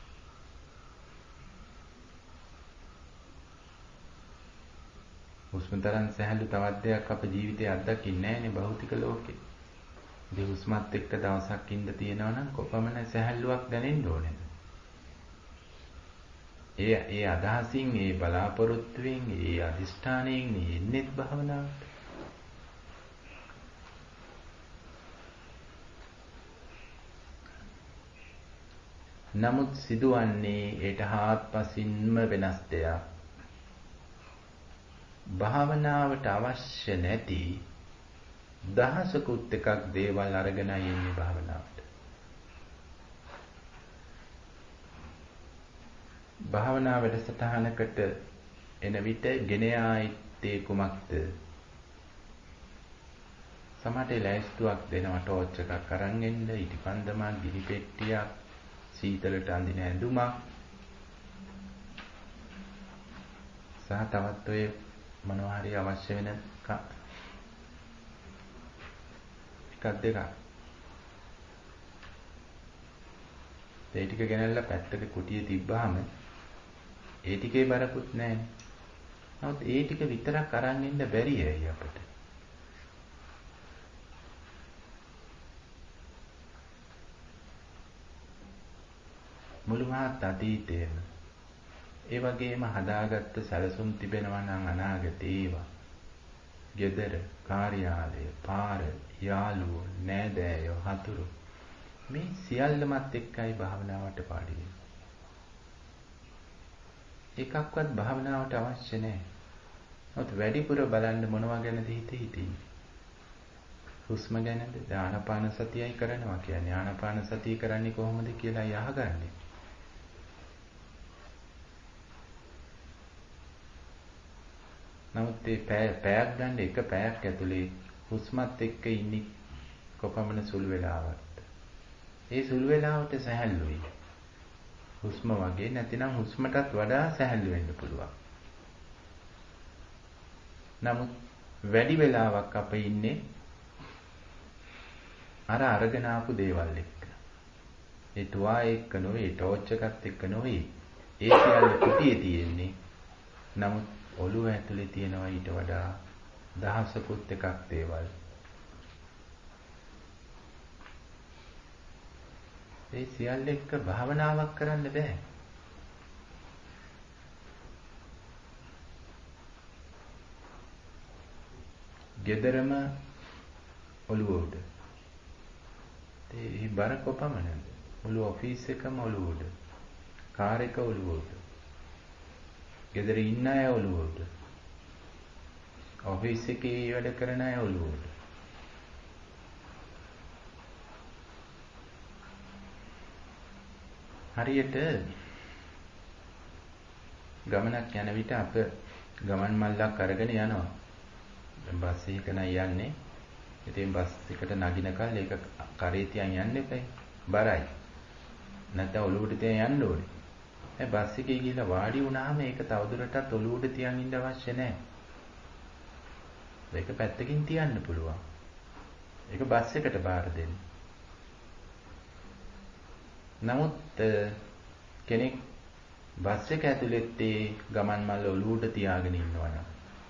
Speaker 1: හුස්ම තරම් සැහැල්ලු තවත් දෙයක් අපේ ජීවිතේ අත්දකින්නේ නැහැනේ භෞතික ලෝකේ. ඒ හුස්මත් එක්ක දවසක් ඉඳ තියෙනවා නම් කොපමණ සැහැල්ලුවක් දැනෙන්න ඕනේද? ඒ අදහසින්, ඒ බලාපොරොත්තුවෙන්, ඒ අදිෂ්ඨානයෙන් එන්නේ භවනාවට. නමුත් සිදුවන්නේ ඒට හාත්පසින්ම වෙනස් දෙයක්. භාවනාවට අවශ්‍ය නැති දහසකුත් එකක් දේවල් අරගෙනයි එන්නේ භාවනාවට. භාවනා වැඩසටහනකට එන විට ගෙන ආයිත්තේ කුමක්ද? සමහරට ලෑස්තුවක් දෙනවා, ටෝච් එකක් අරන් එන්න, ඉටිපන්දමක්, ගිනි පෙට්ටියක්, සීතලට අඳින ඇඳුමක් සහ තවත් ඔය මොනවා හරි අවශ්‍ය වෙන එකක් දෙකක්. ඒ ටික ගෙනල්ලා පැත්තක කුටියේ තිබ්බාම ඒ ටිකේ බරකුත් නැහැ. නමුත් ඒ ටික විතරක් අරන් ඉන්න බැරි ඇයි අපිට? මුළු මහත් අතීතයේම ඒ වගේම හදාගත්ත සැලසුම් තිබෙනවා නම් අනාගතේ ඒවා. ගෙදර, කාර්යාලය, පාර, යාළුවෝ, නෑදෑයෝ, හතුරු මේ සියල්ලමත් එක්කයි භාවනාවට පාඩි වෙන්නේ. එකක්වත් භාවනාවට අවශ්‍ය නැහැ. නමුත් වැඩිපුර බලන්න මොනවා ගැනද හිතෙන්නේ? හුස්ම ගැනද? ආනාපාන සතියයි කරනවා කියන්නේ. ආනාපාන සතිය කරන්නේ කොහොමද කියලා අහගන්නේ. නමුත් මේ පැයක් ගන්න එක පැයක් ඇතුලේ හුස්මත් එක්ක ඉන්නේ කොපමණ සුළු වෙලාවක්ද? ඒ සුළු වෙලාවට සැහැල්ලුයි. හුස්ම වගේ නැතිනම් හුස්මටත් වඩා සැහැල්ලු වෙන්න පුළුවන්. නමුත් වැඩි වෙලාවක් අප ඉන්නේ අරගෙන ආපු දේවල් එක්ක. ඒ තුවා එක්ක නෙවෙයි, ටෝච් එකත් එක්ක නෙවෙයි. ඒ සියල්ල කුටියේ තියෙන්නේ. නමුත් ඔළුව ඇතුලේ තියෙනවා ඊට වඩා දහසකුත් එකක් දේවල්. ඒ සියල්ල එක්ක භාවනාවක් කරන්න බෑ. ගෙදරම ඔළුව උඩ. ඒ බර කොපමණද? මුළු ඔෆිස් එකම ඔළුව උඩ. කාර් එක ඔළුව උඩ. ගෙදර ඉන්න අය ඔළුව උඩ. ඔෆිස් එකේ වැඩ කරන අය ඔළුව උඩ. හරියට ගමනක් යන විට අප ගමන් මල්ලක් අරගෙන යනවා. දැන් බස් එකක යන්නේ. ඉතින් බස් එකට නගිනකල් ඒක කරේ තියන් යන්න එපා. බරයි. නැත්නම් ඔළුවට තියන් යන්න ඕනේ. ඒ බස් එකේ ගිහලා වාඩි වුණාම ඒක තවදුරටත් ඔළුවට තියන් ඉන්න අවශ්‍ය නැහැ. ඒක පැත්තකින් තියන්න පුළුවන්. ඒක බස් එකට බාර දෙන්න. නමුත් කෙනෙක් බස් එක ඇතුළෙත් ඒ ගමන් මල්ල ඔළුවට තියාගෙන ඉන්නවනම්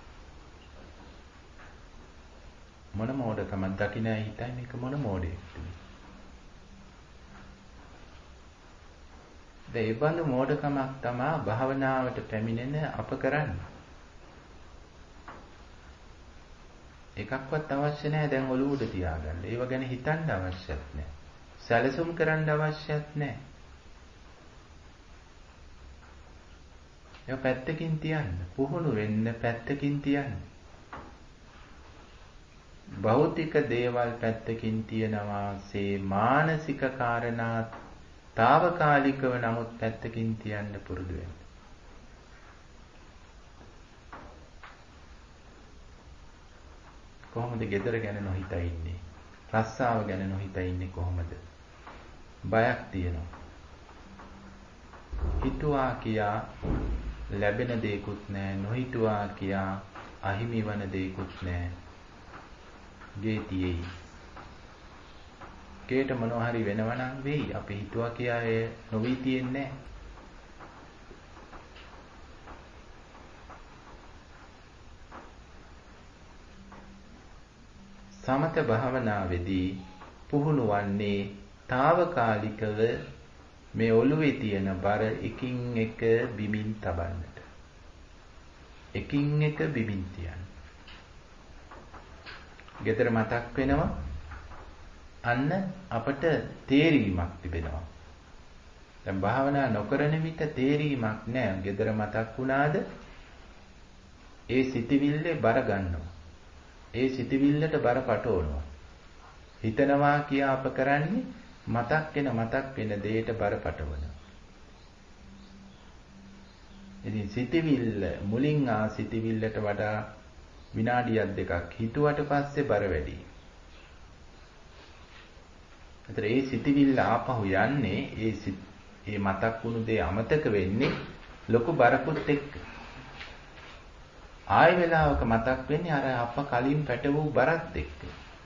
Speaker 1: මොන මෝඩකමක් දකින්න හිතයි මේක මොන මෝඩයෙක්ද? ඒ බඳු මෝඩකමක් තමයි භාවනාවට පැමිණෙන අප කරන්නේ. එකක්වත් අවශ්‍ය නැහැ දැන් ඔළුවට තියාගන්න. ඒව ගැන හිතන්න අවශ්‍යත් නැහැ. සැලසුම් කරන්න අවශ්‍යත් නැහැ. ඒක පැත්තකින් තියන්න. පුහුණු වෙන්න පැත්තකින් තියන්න. භෞතික දේවල් පැත්තකින් තියනවාසේ මානසික කාරණා తాවකාලිකව නමුත් පැත්තකින් තියන්න පුරුදු වෙන්න. කොහොමද ගෙදර ගැන නොහිතා ඉන්නේ? රස්සාව ගැන නොහිතා ඉන්නේ කොහොමද? බයක් තියෙනවා. හිතුවා කියා ලැබෙන දේකුත් නැහැ, නොහිතුවා කියා අහිමි වන දේකුත් නැහැ. ගේතියේ කේට මොනවා හරි වෙනවා නම් වෙයි. අපි හිතුවා කියා ඒ නොවි තියන්නේ නැහැ. සමත භාවනාවේදී පුහුණු වන්නේ తాවකාලිකව මේ ඔළුවේ තියෙන බර එකින් එක බිමින් තබන්නට. එකින් එක බිමින් තියන්න. ගෙදර මතක් වෙනවා අන්න අපට තේරීමක් තිබෙනවා. දැන් භාවනා නොකරන විට තේරීමක් නැහැ. ගෙදර මතක් වුණාද ඒ සිතවිල්ලේ බර ගන්නවා. ඒ සිතවිල්ලට බර පටවනවා. හිතනවා කියා අප කරන්නේ මතක් වෙන දෙයට බර පටවනවා. ඉතින් සිතවිල්ල මුලින් සිතවිල්ලට වඩා විනාඩියක් දෙකක් හිතුවට පස්සේ බර වැඩි. ඒතර ඒ සිතවිල්ල ආපහු යන්නේ ඒ මතක් වුණු දේ අමතක වෙන්නේ ලොකු බරකුත් එක්ක. ආයෙ වෙලාවක මතක් වෙන්නේ අර අප කලින් පැටවූ බරත් එක්ක.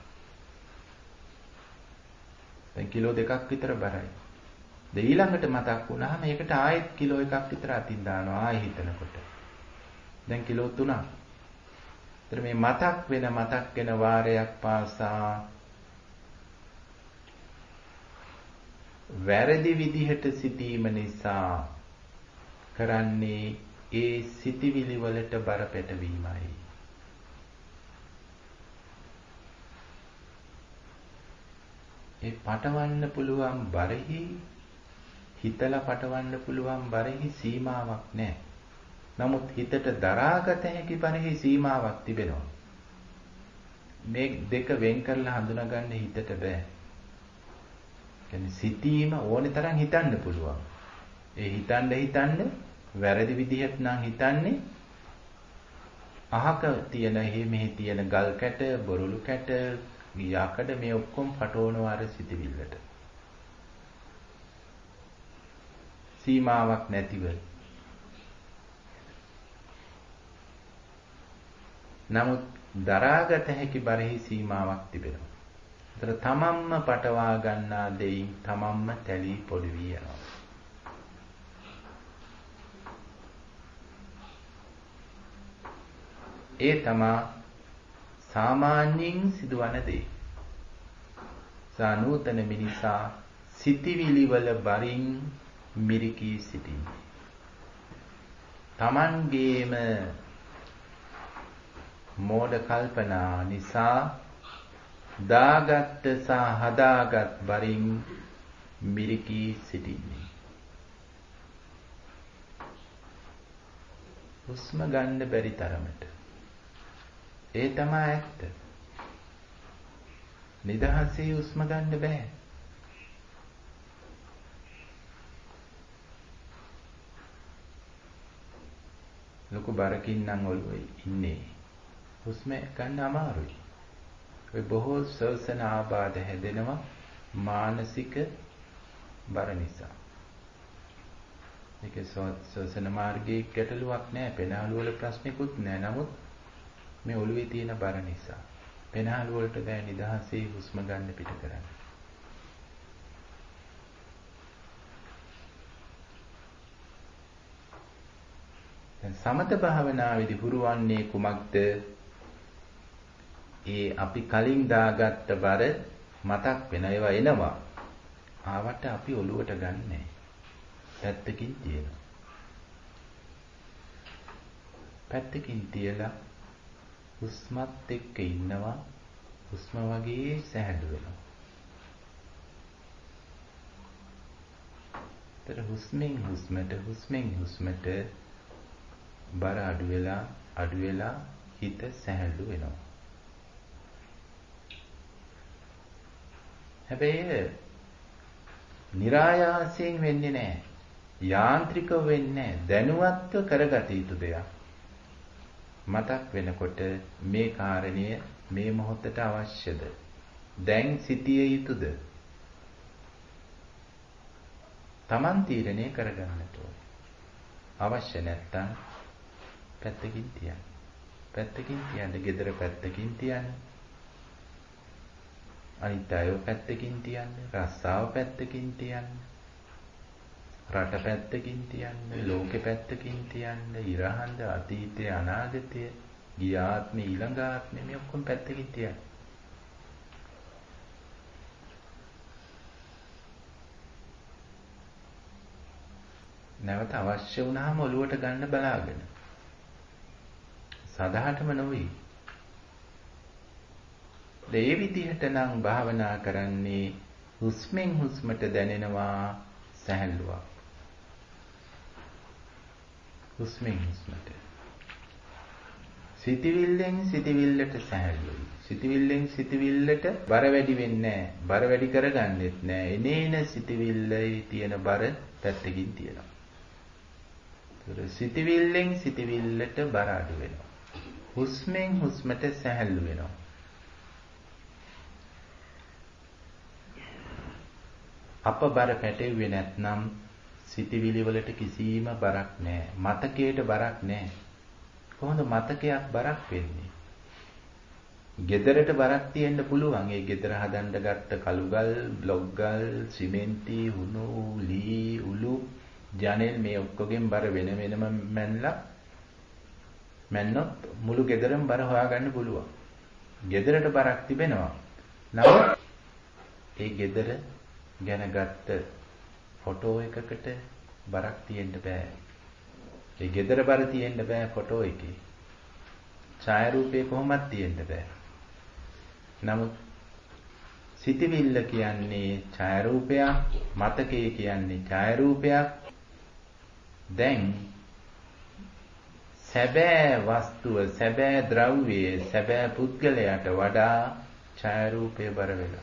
Speaker 1: දැන් කිලෝ 2ක් විතර බරයි. ඊළඟට මතක් වුණාම ඒකට ආයෙත් කිලෝ 1ක් විතර අතින් දානවා ආයෙ හිතනකොට. දැන් කිලෝ 3ක්. ඒතර මේ මතක් වෙන වාරයක් පාසා වැරදි විදිහට සිටීම නිසා කරන්නේ ඒ සිටිවිලි වලට බර පැටවීමයි. ඒ පටවන්න පුළුවන් බරෙහි හිතලා පටවන්න පුළුවන් බරෙහි සීමාවක් නැහැ. නමුත් හිතට දරාගත හැකි බරෙහි සීමාවක් තිබෙනවා. මේ දෙක වෙන් කරලා හඳුනාගන්න හිතට බෑ. කියන්නේ සිටීම ඕනේ තරම් හිතන්න පුළුවන්. ඒ හිතන්න වැරදි විදිහට නම් හිතන්නේ අහක තියෙන මෙහි තියෙන ගල් කැට, බොරළු කැට, යකඩ මේ ඔක්කොම පටවනවා අර සිතවිල්ලට. සීමාවක් නැතිව. නමුත් දරාගත හැකි බරෙහි සීමාවක් තිබෙනවා. ඒතර තමන්ම පටවා ගන්නා දෙයින් තමන්ම තැලී පොඩි වී යනවා. ඒ තමා සාමාන්‍යයෙන් සිදුවන දේ. සානූතන මිනිසා සිටිවිලි වල බරින් මිරිකී සිටින්නේ. තමන්ගේම මෝඩ කල්පනා නිසා දාගත් සහ හදාගත් බරින් මිරිකී සිටින්නේ. හුස්ම ගන්න බැරි තරමට. ඒ තමයි ඇත්ත. නිදහසේ හුස්ම ගන්න බෑ. ලොකු බරකින් නම් ඔළුවේ ඉන්නේ. හුස්ම ගන්න අමාරුයි. ඒ බොහෝ ශ්වසන ආබාධ හැදෙනවා මානසික බර නිසා. මේක ශ්වසන මාර්ගයේ ගැටලුවක් නෑ, පෙනහළු වල ප්‍රශ්නිකුත් නෑ. නමුත් මේ ඔළුවේ තියෙන බර නිසා පෙනහළු වලට බෑ නිදහසේ හුස්ම ගන්න පිට කරන්න. දැන් සමත භාවනාවේදී හුරුවන්නේ කුමක්ද? ඒ අපි කලින් දාගත්ත බර මතක් වෙන ඒවා එනවා. ආවට අපි ඔළුවට ගන්නෑ. පැත්තකින් තියනවා. පැත්තකින් තියලා හුස්මත් එක්ක ඉන්නවා. හුස්ම වගේ සැහැල්ලු වෙනවා. තර හුස්මෙන් හුස්මට බර අඩු වෙලා හිත සැහැල්ලු වෙනවා. හැබැයි નિરાයාසයෙන් වෙන්නේ නැහැ. යාන්ත්‍රිකව වෙන්නේ නැහැ. දැනුවත්ව කරගත යුතු දෙයක්. මතක් වෙනකොට මේ කාරණය මේ මොහොතට අවශ්‍යද? දැන් සිටිය යුතුද? Taman තීරණය කරගන්නට ඕනේ. අවශ්‍ය නැත්නම් පැත්තකින් තියන්න. ගෙදර පැත්තකින් තියන්න. අනිත් අයව පැත්තකින් තියන්න. රස්සාව පැත්තකින් තියන්න. රට පැත්තකින් තියන්න. ලෝකෙ පැත්තකින් තියන්න. ඉරහඳ අතීතය අනාගතය ගිය ආත්මේ ඊළඟ ආත්මේ මේ ඔක්කොම පැත්තකින් තියන්න. නැවත අවශ්‍ය වුණාම ඔලුවට ගන්න බලාගෙන. සදාටම නොවේ. ඒ විදිහට නම් භාවනා කරන්නේ හුස්මෙන් හුස්මට දැනෙනවා සැහැල්ලුවක්. හුස්මෙන් හුස්මට. සිතවිල්ලෙන් සිතවිල්ලට සැහැල්ලුයි. සිතවිල්ලෙන් සිතවිල්ලට බර වැඩි වෙන්නේ නැහැ. බර වැඩි කරගන්නෙත් නැහැ. එනේන සිතවිල්ලේ තියෙන බර පැත්තකින් තියෙනවා. ඒතර සිතවිල්ලෙන් සිතවිල්ලට බර අඩු වෙනවා. හුස්මෙන් හුස්මට සැහැල්ලු වෙනවා. අප බර පැටෙන්නේ නැත්නම් සිතවිලි වලට කිසිම බරක් නැහැ. මතකයට බරක් නැහැ. කොහොමද මතකයක් බරක් වෙන්නේ? ගෙදරට බරක් තියෙන්න පුළුවන්. ඒ ගෙදර හදන්න ගත්ත කළුගල්, බ්ලොක්ගල්, සිමෙන්ති, හුණු, ලී, උළු, ජනෙල් මේ ඔක්කොගෙන් බර වෙන වෙනම මැන්නොත් මුළු ගෙදරම බර හොයාගන්න පුළුවන්. ගෙදරට බරක් තිබෙනවා. නමුත් ඒ ගෙදර ගැන ගත්ත ෆොටෝ එකකට බරක් තියෙන්න බෑ. ඒ ගෙදර බර තියෙන්න බෑ ෆොටෝ එකේ. ඡායාරූපේ කොහොමද තියෙන්න බෑ. නමුත් සිතවිල්ල කියන්නේ ඡායාරූපයක්, මතකය කියන්නේ ඡායාරූපයක්. දැන් සැබෑ වස්තුව, සැබෑ ද්‍රව්‍යය, සැබෑ පුද්ගලයාට වඩා ඡායාරූපය බර වෙලා.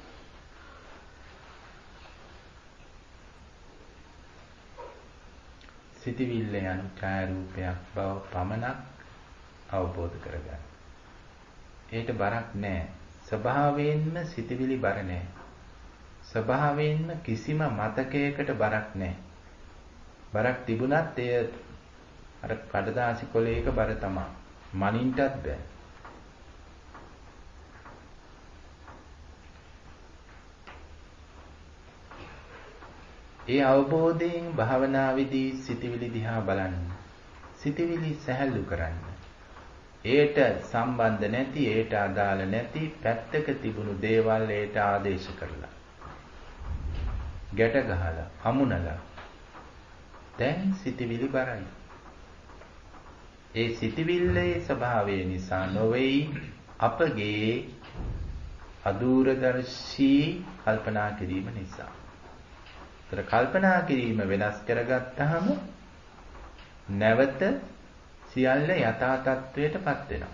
Speaker 1: සිතවිල්ල යන ඡායාරූපයක් බව පමණක් අවබෝධ කරගන්න. ඒට බරක් නැහැ. ස්වභාවයෙන්ම සිතවිලි බර නැහැ. ස්වභාවයෙන්ම කිසිම මතකයකට බරක් නැහැ. බරක් තිබුණත් එය අර කඩදාසි කොලයක බර තමයි. මනින්නටත් බෑ. ඒ අවබෝධයෙන් භාවනාවේදී සිතවිලි දිහා බලන්න. සිතවිලි සැහැල්ලු කරන්න. ඒට සම්බන්ධ නැති, ඒට අදාළ නැති පැත්තක තිබුණු දේවල් ඒට ආදේශ කරලා. ගැට ගහලා, අමුණලා. දැන් සිතවිලි බරයි. ඒ සිතවිල්ලේ ස්වභාවය නිසා නොවේයි අපගේ අදූරදර්ශී කල්පනා කිරීම නිසා. ඒතර කල්පනා කිරීම වෙනස් කරගත්තාම නැවත සියල්ල යථා තත්වයටපත් වෙනවා.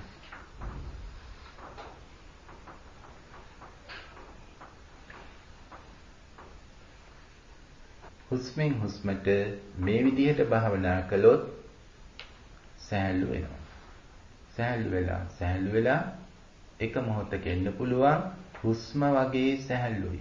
Speaker 1: හුස්මෙන් හුස්මට මේ විදිහට භාවනා කළොත් සහැල්ලු වෙනවා. සහැල්ලු වෙලා එක මොහොතක එන්න පුළුවන් හුස්ම වගේ සහැල්ලුයි.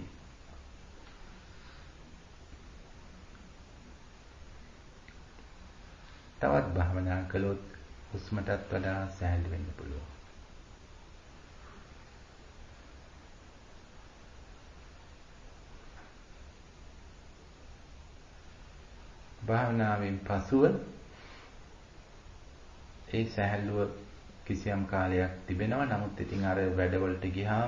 Speaker 1: තවත් භාවනා කළොත් හුස්මටත් වඩා සහැල්ලු වෙන්න පුළුවන්. භාවනාවෙන් පසුව ඒ සහැල්ලුව කිසියම් කාලයක් තිබෙනවා. නමුත් ඉතින් අර වැඩවලට ගියාම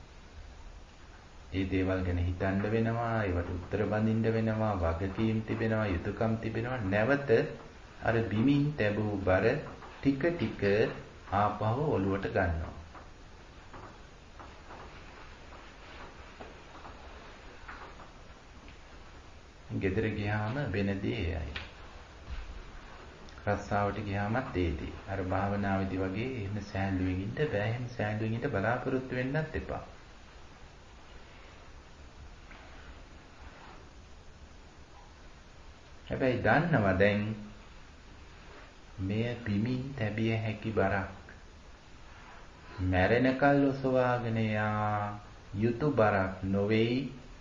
Speaker 1: ඒ දේවල් ගැන හිතන්න වෙනවා, ඒවට උත්තර බඳින්න වෙනවා, වගකීම් තිබෙනවා, යුතුයකම් තිබෙනවා. නැවත අර බිමින් තැබූ බර ටික ටික ආපහු ඔලුවට ගන්නවා. ගෙදර ගියාම වෙනදී එයයි. රස්සාවට ගියාමත් ඒදී. අර භාවනාවේදී වගේ එහෙම සෑහලුවෙන් ඉන්න බෑ. එහෙම සෑහලුවෙන් ඉන්න බලාපොරොත්තු වෙන්නත් එපා. හැබැයි දන්නවා දැන් මෙය පිමින් තැබිය හැකි බරක්. මැරෙනකල් ඔසවාගෙන යා යුතු බරක් නොවේයි.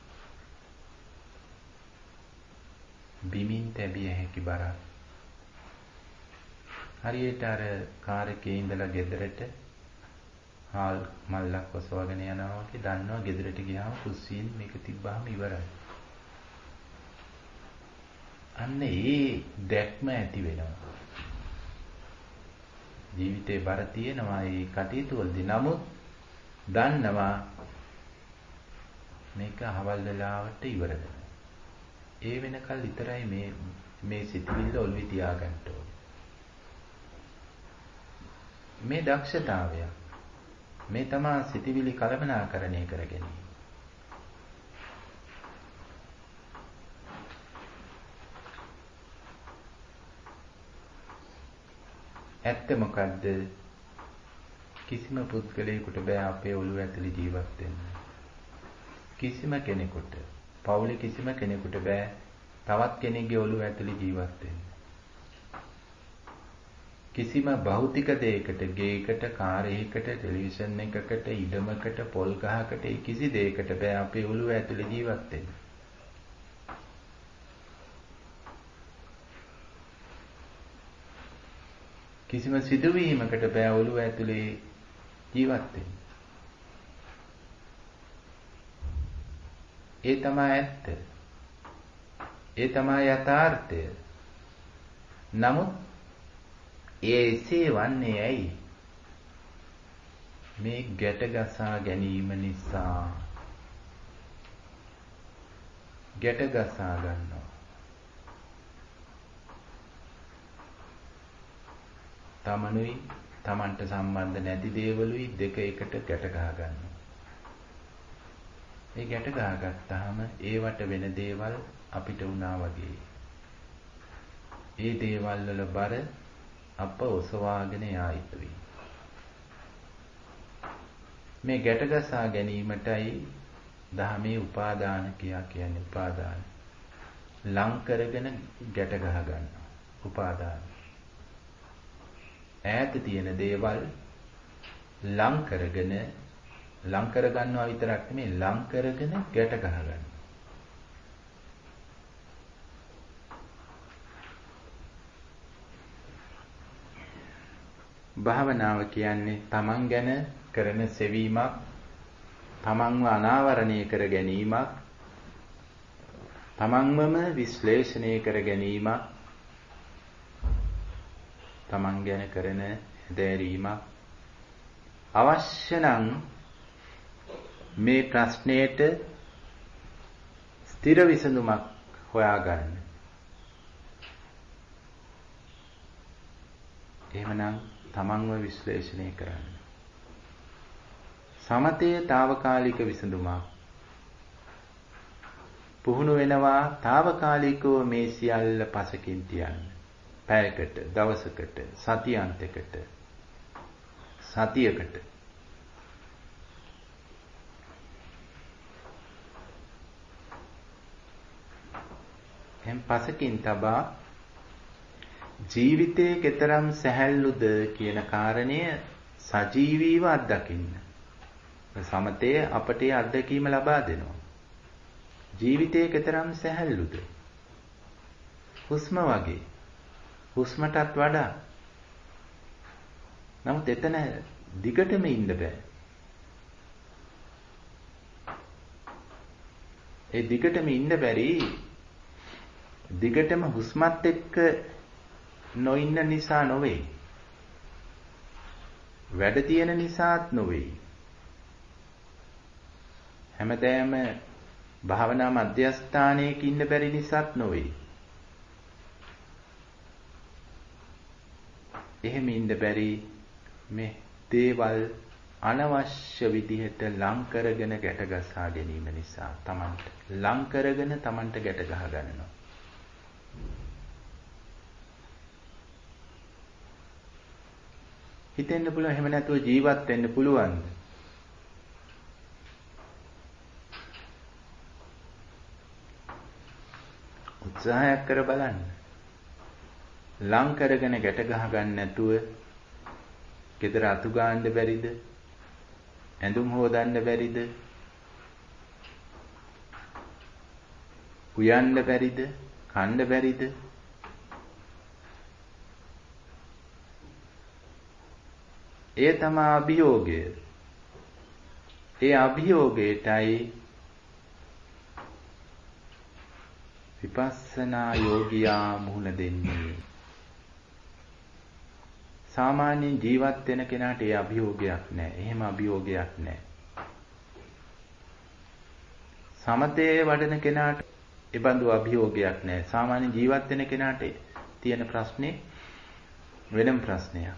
Speaker 1: බිමින් තැබිය හැකි බරක්. හරියට අර කාර් එකේ ඉඳලා ගෙදරට හාල් මල්ලක් ඔසවගෙන යනවා වගේ දන්නවා ගෙදරට ගියාම කුස්සියෙන් මේක තිබ්බාම ඉවරයි. අන්න ඒ දැක්ම ඇති වෙනවා. ජීවිතේ බර තියෙනවා ඒ කටයුතු වලදී. නමුත් දන්නවා මේක අවල් වෙලාවට ඉවර වෙනවා. ඒ වෙනකල් විතරයි මේ සිතිවිල්ල ඔළුවේ තියාගන්න ඕනේ. මේ දක්ෂතාවය මේ තමයි සිතිවිලි කළමනාකරණය කර ගැනීම. ඇත්ත මොකද්ද? කිසිම පුද්ගලයෙකුට බෑ අපේ ඔළුව ඇතුලේ ජීවත් වෙන්න. කිසිම කෙනෙකුට, පවුලේ කිසිම කෙනෙකුට බෑ තවත් කෙනෙක්ගේ ඔළුව ඇතුලේ ජීවත් වෙන්න. කිසිම භෞතික දෙයකට, ගේයකට, කාර්යයකට, ටෙලිවිෂන් එකකට, ඉඩමකට, පොල් ගහකට, කිසි දෙයකට බෑ අපේ ඔළුව ඇතුලේ ජීවත් වෙන්න. කිසිම සිදුවීමකට බෑ ඔළුව ඇතුලේ ජීවත් වෙන්න. ඒ තමයි ඇත්ත. ඒ තමයි යථාර්ථය. නමුත් එසේ වන්නේ ඇයි? මේ ගැට ගසා ගැනීම නිසා. ගැට ගසා ගන්නවා. තමනුයි තමන්ට සම්බන්ධ නැති දේවලුයි දෙක එකට ගැට ගහ ගන්නවා. මේ ගැට ගහගත්තාම ඒවට වෙන දේවල් අපිට වුණා වගේ. ඒ දේවල් වල බර අප ඔසවාගෙන යා යුතුයි. මේ ගැට ගසා ගැනීමටයි දහමේ උපාදාන කියන්නේ. උපාදාන ලං කරගෙන ගැට ගහ ගන්නවා. උපාදාන ඈත තියෙන දේවල් ලං කරගෙන, ලං කර ගන්නවා විතරක් නෙමෙයි ලං කරගෙන ගැට ගහ ගන්නවා. භාවනාව කියන්නේ තමන් ගැන කරන සෙවීමක්, තමන්ව අනාවරණය කර ගැනීමක්, තමන්වම විශ්ලේෂණය කර ගැනීමක්, තමන් ගැන කරන හැදෑරීමක්. අවශ්‍ය නම් මේ ප්‍රශ්නයට ස්ථිර විසඳුමක් හොයාගන්න. එහෙමනම් තමන්ව විශ්ලේෂණය කරන්න. සමතේ తాවකාලික විසඳුමක්. පුහුණු වෙනවා తాවකාලිකව මේ සියල්ල පසකින් තියන්න. පැයකට, දවසකට, සතියන්තයකට, සතියකට. එම් පසකින් තබා ජීවිතේ කෙතරම් සැහැල්ලුද කියන කාරණය සජීවීව අත්දකින්න. සමතේ අපට අත්දැකීම ලබා දෙනවා. ජීවිතේ කෙතරම් සැහැල්ලුද? හුස්ම වගේ. හුස්මටත් වඩා. නමුත් එතන දිගටම ඉන්න බෑ. ඒ දිගටම ඉන්න බැරි. දිගටම හුස්මත් එක්ක නොඉන්න නිසා නොවේ. වැඩ තියෙන නිසාත් නොවේ. හැමදෑම භාවනා මධ්‍යස්ථානයක ඉන්න බැරි නිසාත් නොවේ. එහෙම ඉන්න බැරි මේ දේවල් අනවශ්‍ය විදිහට ලං කරගෙන ගැට ගසා ගැනීම නිසා Tamanට ලං කරගෙන Tamanට ගැට ගහ ගන්නවා. හිතෙන්න පුළුවන් එහෙම නැතුව ජීවත් වෙන්න පුළුවන්ද? උත්සාහයක් කර බලන්න. ලං කරගෙන ගැට ගහ ගන්න නැතුව ගෙදර අතු ගන්න බැරිද? ඇඳුම් හොදන්න බැරිද? උයන්න බැරිද? කන්න බැරිද? ඒ තමයි අභියෝගය. ඒ අභියෝගයටයි විපස්සනා යෝගියා මුහුණ දෙන්නේ. සාමාන්‍ය ජීවත් වෙන කෙනාට ඒ අභියෝගයක් නැහැ. එහෙම අභියෝගයක් නැහැ. සමතේ වඩන කෙනාට ඒ බඳු අභියෝගයක් නැහැ. සාමාන්‍ය ජීවත් වෙන කෙනාට තියෙන ප්‍රශ්නේ වෙනම ප්‍රශ්නයක්.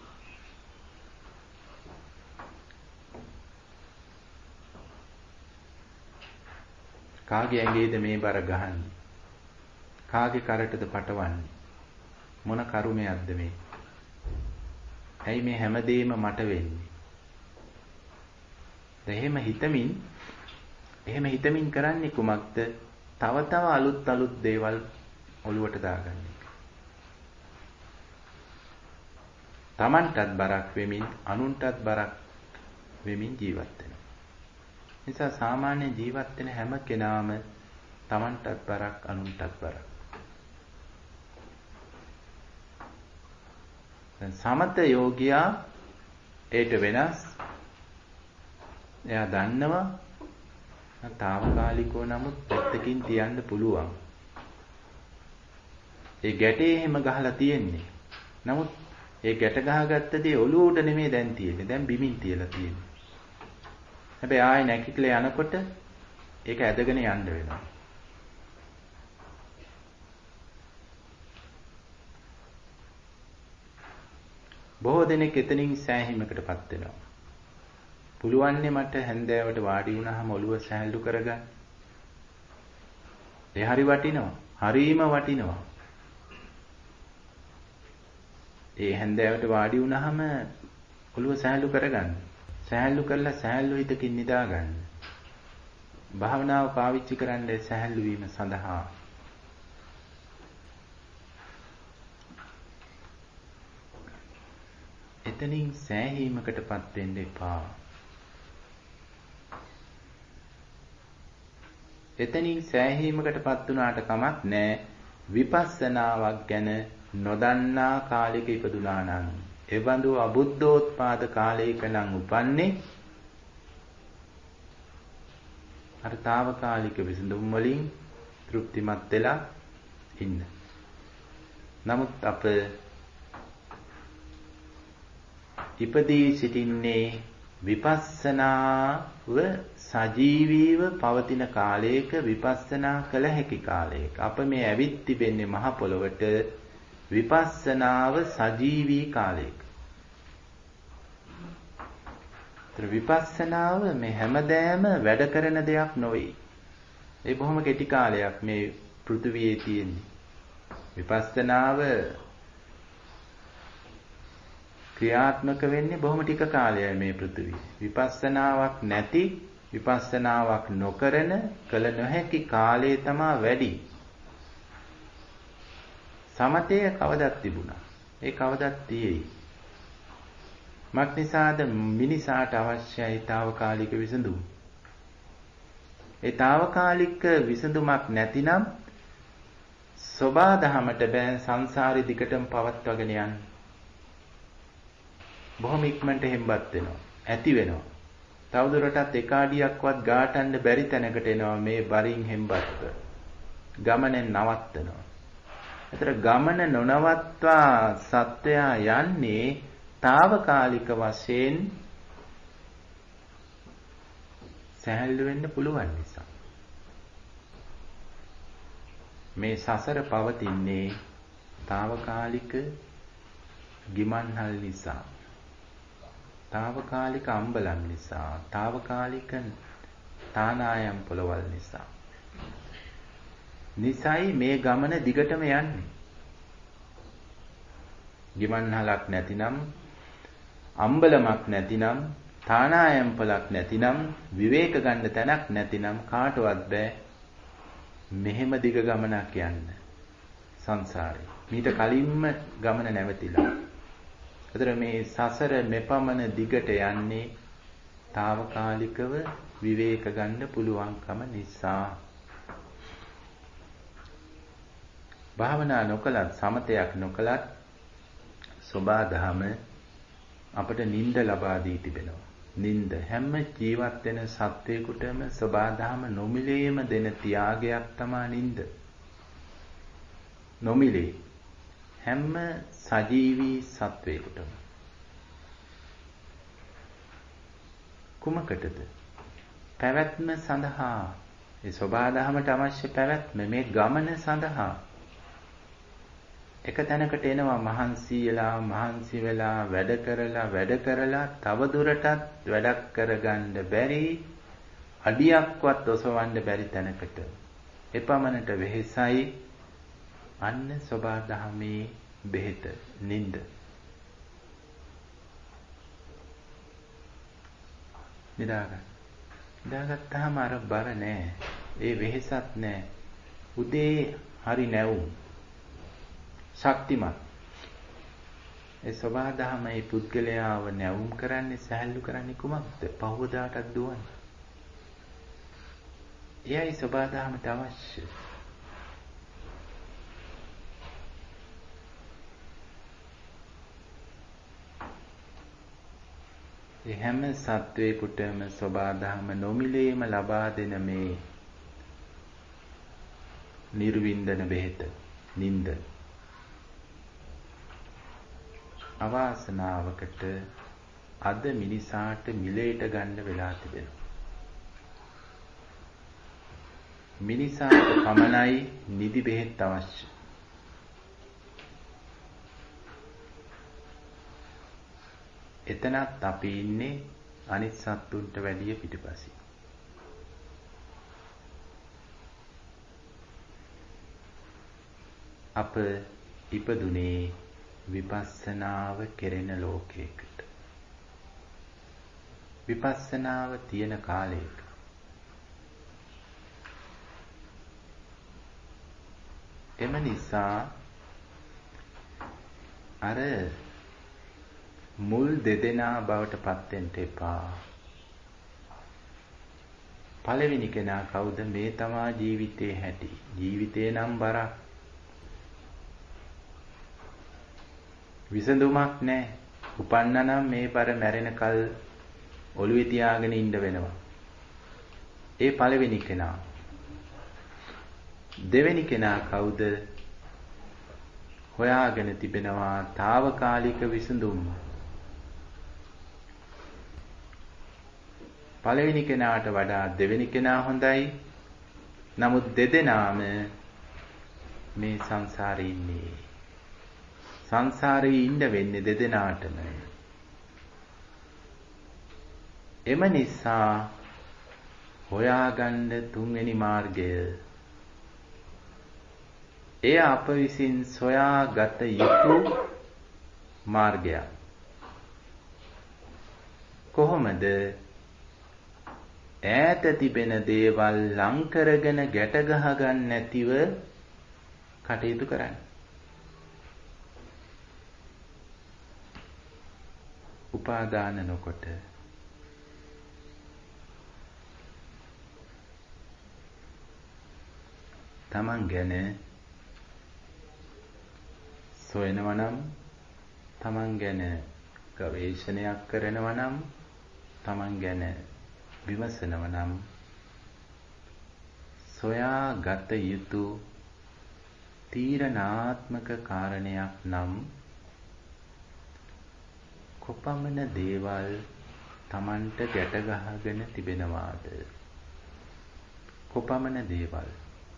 Speaker 1: කාගේ ඇඟේද මේ බර ගහන්නේ? කාගේ කරටද පටවන්නේ? මොන කරුමයක්ද මේ? ඇයි මේ හැමදේම මට වෙන්නේ? එහෙම හිතමින් කරන්නේ කුමක්ද? තව තව අලුත් දේවල් ඔළුවට දාගන්න එක. Tamanටත් බරක් වෙමින් අනුන්ටත් බරක් වෙමින් ජීවත් වෙනවා. නිසා සාමාන්‍ය ජීවත් වෙන හැම කෙනාම Tamanටත් බරක් අනුන්ටත් බරක්. දැන් සමත යෝගියා ඒට වෙනස්. එයා දන්නවා තාවකාලිකව නමුත් පැත්තකින් තියන්න පුළුවන්. ඒ ගැටේ එහෙම ගහලා තියෙන්නේ. නමුත් ඒ ගැට ගහගත්ත දේ ඔළුව උඩ නෙමෙයි දැන් තියෙන්නේ. දැන් බිමින් තියලා තියෙන්නේ. හැබැයි ආයෙ නැකිట్లా යනකොට ඒක ඇදගෙන යන්න වෙනවා. බොහෝ දෙනෙක් එතනින් සෑහීමකටපත් වෙනවා. පුළුවන්නේ මට හැන්දෑවට වාඩි වුණාම ඔළුව සැහැල්ලු කරගන්න. ඒ හරි වටිනවා. හරීම වටිනවා. ඒ හැන්දෑවට වාඩි වුණාම ඔළුව සැහැල්ලු කරගන්න. සැහැල්ලු කරලා සැහැල්ලු හිතකින් නිදා ගන්න. භාවනාව පාවිච්චි කරන්න සැහැල්ලු වීම සඳහා. එතනින් සෑහීමකටපත් වෙන්න එපා. එතනින් සෑහීමකටපත් වුණාට කමක් නැහැ. විපස්සනාවක් ගැන නොදන්නා කාලයක ඉපදුනා නම්, එවඳු අබුද්ධෝත්පාද කාලයක නම් උපන්නේ අර తాවකාලික විසඳුම් වලින් තෘප්තිමත් වෙලා ඉන්න. නමුත් අප ඉපදී සිටින්නේ විපස්සනාව සජීවීව පවතින කාලයක, විපස්සනා කළ හැකි කාලයක. අප මේ ඇවිත් තිබෙන්නේ මහ පොළොවට විපස්සනාව සජීවී කාලයක. විපස්සනාව මේ හැමදෑම වැඩ කරන දෙයක් නොවේ. ඒ බොහොම කෙටි කාලයක් මේ පෘථිවියේ තියෙන්නේ. විපස්සනාව ක්‍රියාත්මක වෙන්නේ බොහොම ටික කාලයයි මේ පෘථිවිය. විපස්සනාවක් නැති, විපස්සනාවක් නොකරන, කල නොහැකි කාලය තමයි වැඩි. සමතය කවදත් තිබුණා. ඒ කවදත් තියෙයි. මක් නිසාද මිනිසාට අවශ්‍යයි తాවකාලික විසඳුම්. ඒ తాවකාලික විසඳුමක් නැතිනම් සබාධමට බෑ සංසාරේ දිගටම පවත්වාගෙන යන්න. බොහොම ඉක්මනට හෙම්බත් වෙනවා. ඇති වෙනවා. තවදුරටත් එක අඩියක්වත් ගාටන්න බැරි තැනකට එනවා මේ බරින් හෙම්බත්ව. ගමනෙන් නවත්තනවා. ඒතර ගමන නොනවත්වා සත්වයා යන්නේ తాවකාලික වශයෙන් සැහැල්ලු වෙන්න පුළුවන් නිසා. මේ සසර පවතින්නේ తాවකාලික ගිමන්හල් නිසා. తాවකාලික අම්බලන් නිසා, తాවකාලික තානායම් පොළවල් නිසා. නිසයි මේ ගමන දිගටම යන්නේ. ගිමන්හලක් නැතිනම්, අම්බලමක් නැතිනම්, තානායම් පොළක් නැතිනම්, විවේක ගන්න තැනක් නැතිනම් කාටවත් බෑ මෙහෙම දිග ගමනක් යන්න සංසාරේ. මීට කලින්ම ගමන නැවතිලා. ඒතර මේ සසර මෙපමණ දිගට යන්නේ తాවකාලිකව විවේක ගන්න පුළුවන්කම නිසා. භාවනා නොකලත්, සමතයක් නොකලත් සබාධම අපට නිින්ද ලබා දී තිබෙනවා. නිින්ද හැම ජීවත් වෙන සත්වයකටම සබාධම නොමිලේම දෙන ත්‍යාගයක් තමයි නිින්ද. නොමිලේ හැම සජීවී සත්වයකටම. කුමකටද? පැවැත්ම සඳහා. ඒ සබාධමට අවශ්‍ය පැවැත්ම මේ ගමන සඳහා. එක තැනකට එනවා මහන්සි වෙලා වැඩ කරලා තව දුරටත් වැඩක් කරගන්න බැරි, අඩියක්වත් ඔසවන්න බැරි තැනකට. එපමණට වෙහෙසයි. අන්න සබාධමේ බෙහෙත නිින්ද. නිදාගන්න. නිදාගත්තාම අර බර නෑ. ඒ වෙහෙසක් නෑ. උදේ හරි නැවුම්. ශක්තිමත්. ඒ සබහාදහම මේ පුද්ගලයාව නැවුම් කරන්නේ සහැල්ලු කරන්නේ කුමක්ද? පහවදාටත් දුවන්නේ. එයයි සබහාදහමට අවශ්‍ය. ඒ හැම සත්වයකටම සබහාදහම නොමිලේම ලබා දෙන මේ නිර්වින්දන බෙහෙත නින්ද අවාසනාවකට අද මිනිසාට මිලේට ගන්න වෙලා තිබෙනවා. මිනිසාට පමණයි නිදි බෙහෙත් අවශ්‍ය. එතනත් අපි ඉන්නේ අනිත් සත්තුන්ට වැඩිය පිටිපසින්. අප ඉපදුනේ විපස්සනාව කෙරෙන ලෝකයකට. විපස්සනාව තියෙන කාලයක. එම නිසා අර මුල් දෙදෙනා බවට පත් වෙන්න එපා. පළවෙනි කෙනා කවුද? මේ තමා ජීවිතේ හැටි. ජීවිතේ නම් බරක්. විසඳුමක් නැහැ. උපන්නා නම් මේ බර මැරෙනකල් ඔළුවේ තියාගෙන ඉන්න වෙනවා. ඒ පළවෙනි කෙනා. දෙවෙනි කෙනා කවුද? හොයාගෙන තිබෙනවා తాවකාලික විසඳුම්. පළවෙනි කෙනාට වඩා දෙවෙනි කෙනා හොඳයි. නමුත් දෙදෙනාම මේ සංසාරේ ඉන්නේ. සංසාරේ ඉන්න වෙන්නේ දෙදෙනාටම. එම නිසා හොයාගන්න තුන්වෙනි මාර්ගය එය අප විසින් සොයාගත යුතු මාර්ගයක්. කොහොමද? ඈත තිබෙන දේවල් ලං කරගෙන ගැට ගහ ගන්න නැතිව කටයුතු කරන්න. උපාදාන නොකොට තමන් ගැන සොයනවා නම්, තමන් ගැන ගවේෂණයක් කරනවා නම්, තමන් ගැන විමසනවා නම් සොයාගත යුතු තීරණාත්මක කාරණයක් නම් කොපමණ දේවල් තමන්ට ගැට ගහගෙන තිබෙනවාද? කොපමණ දේවල්?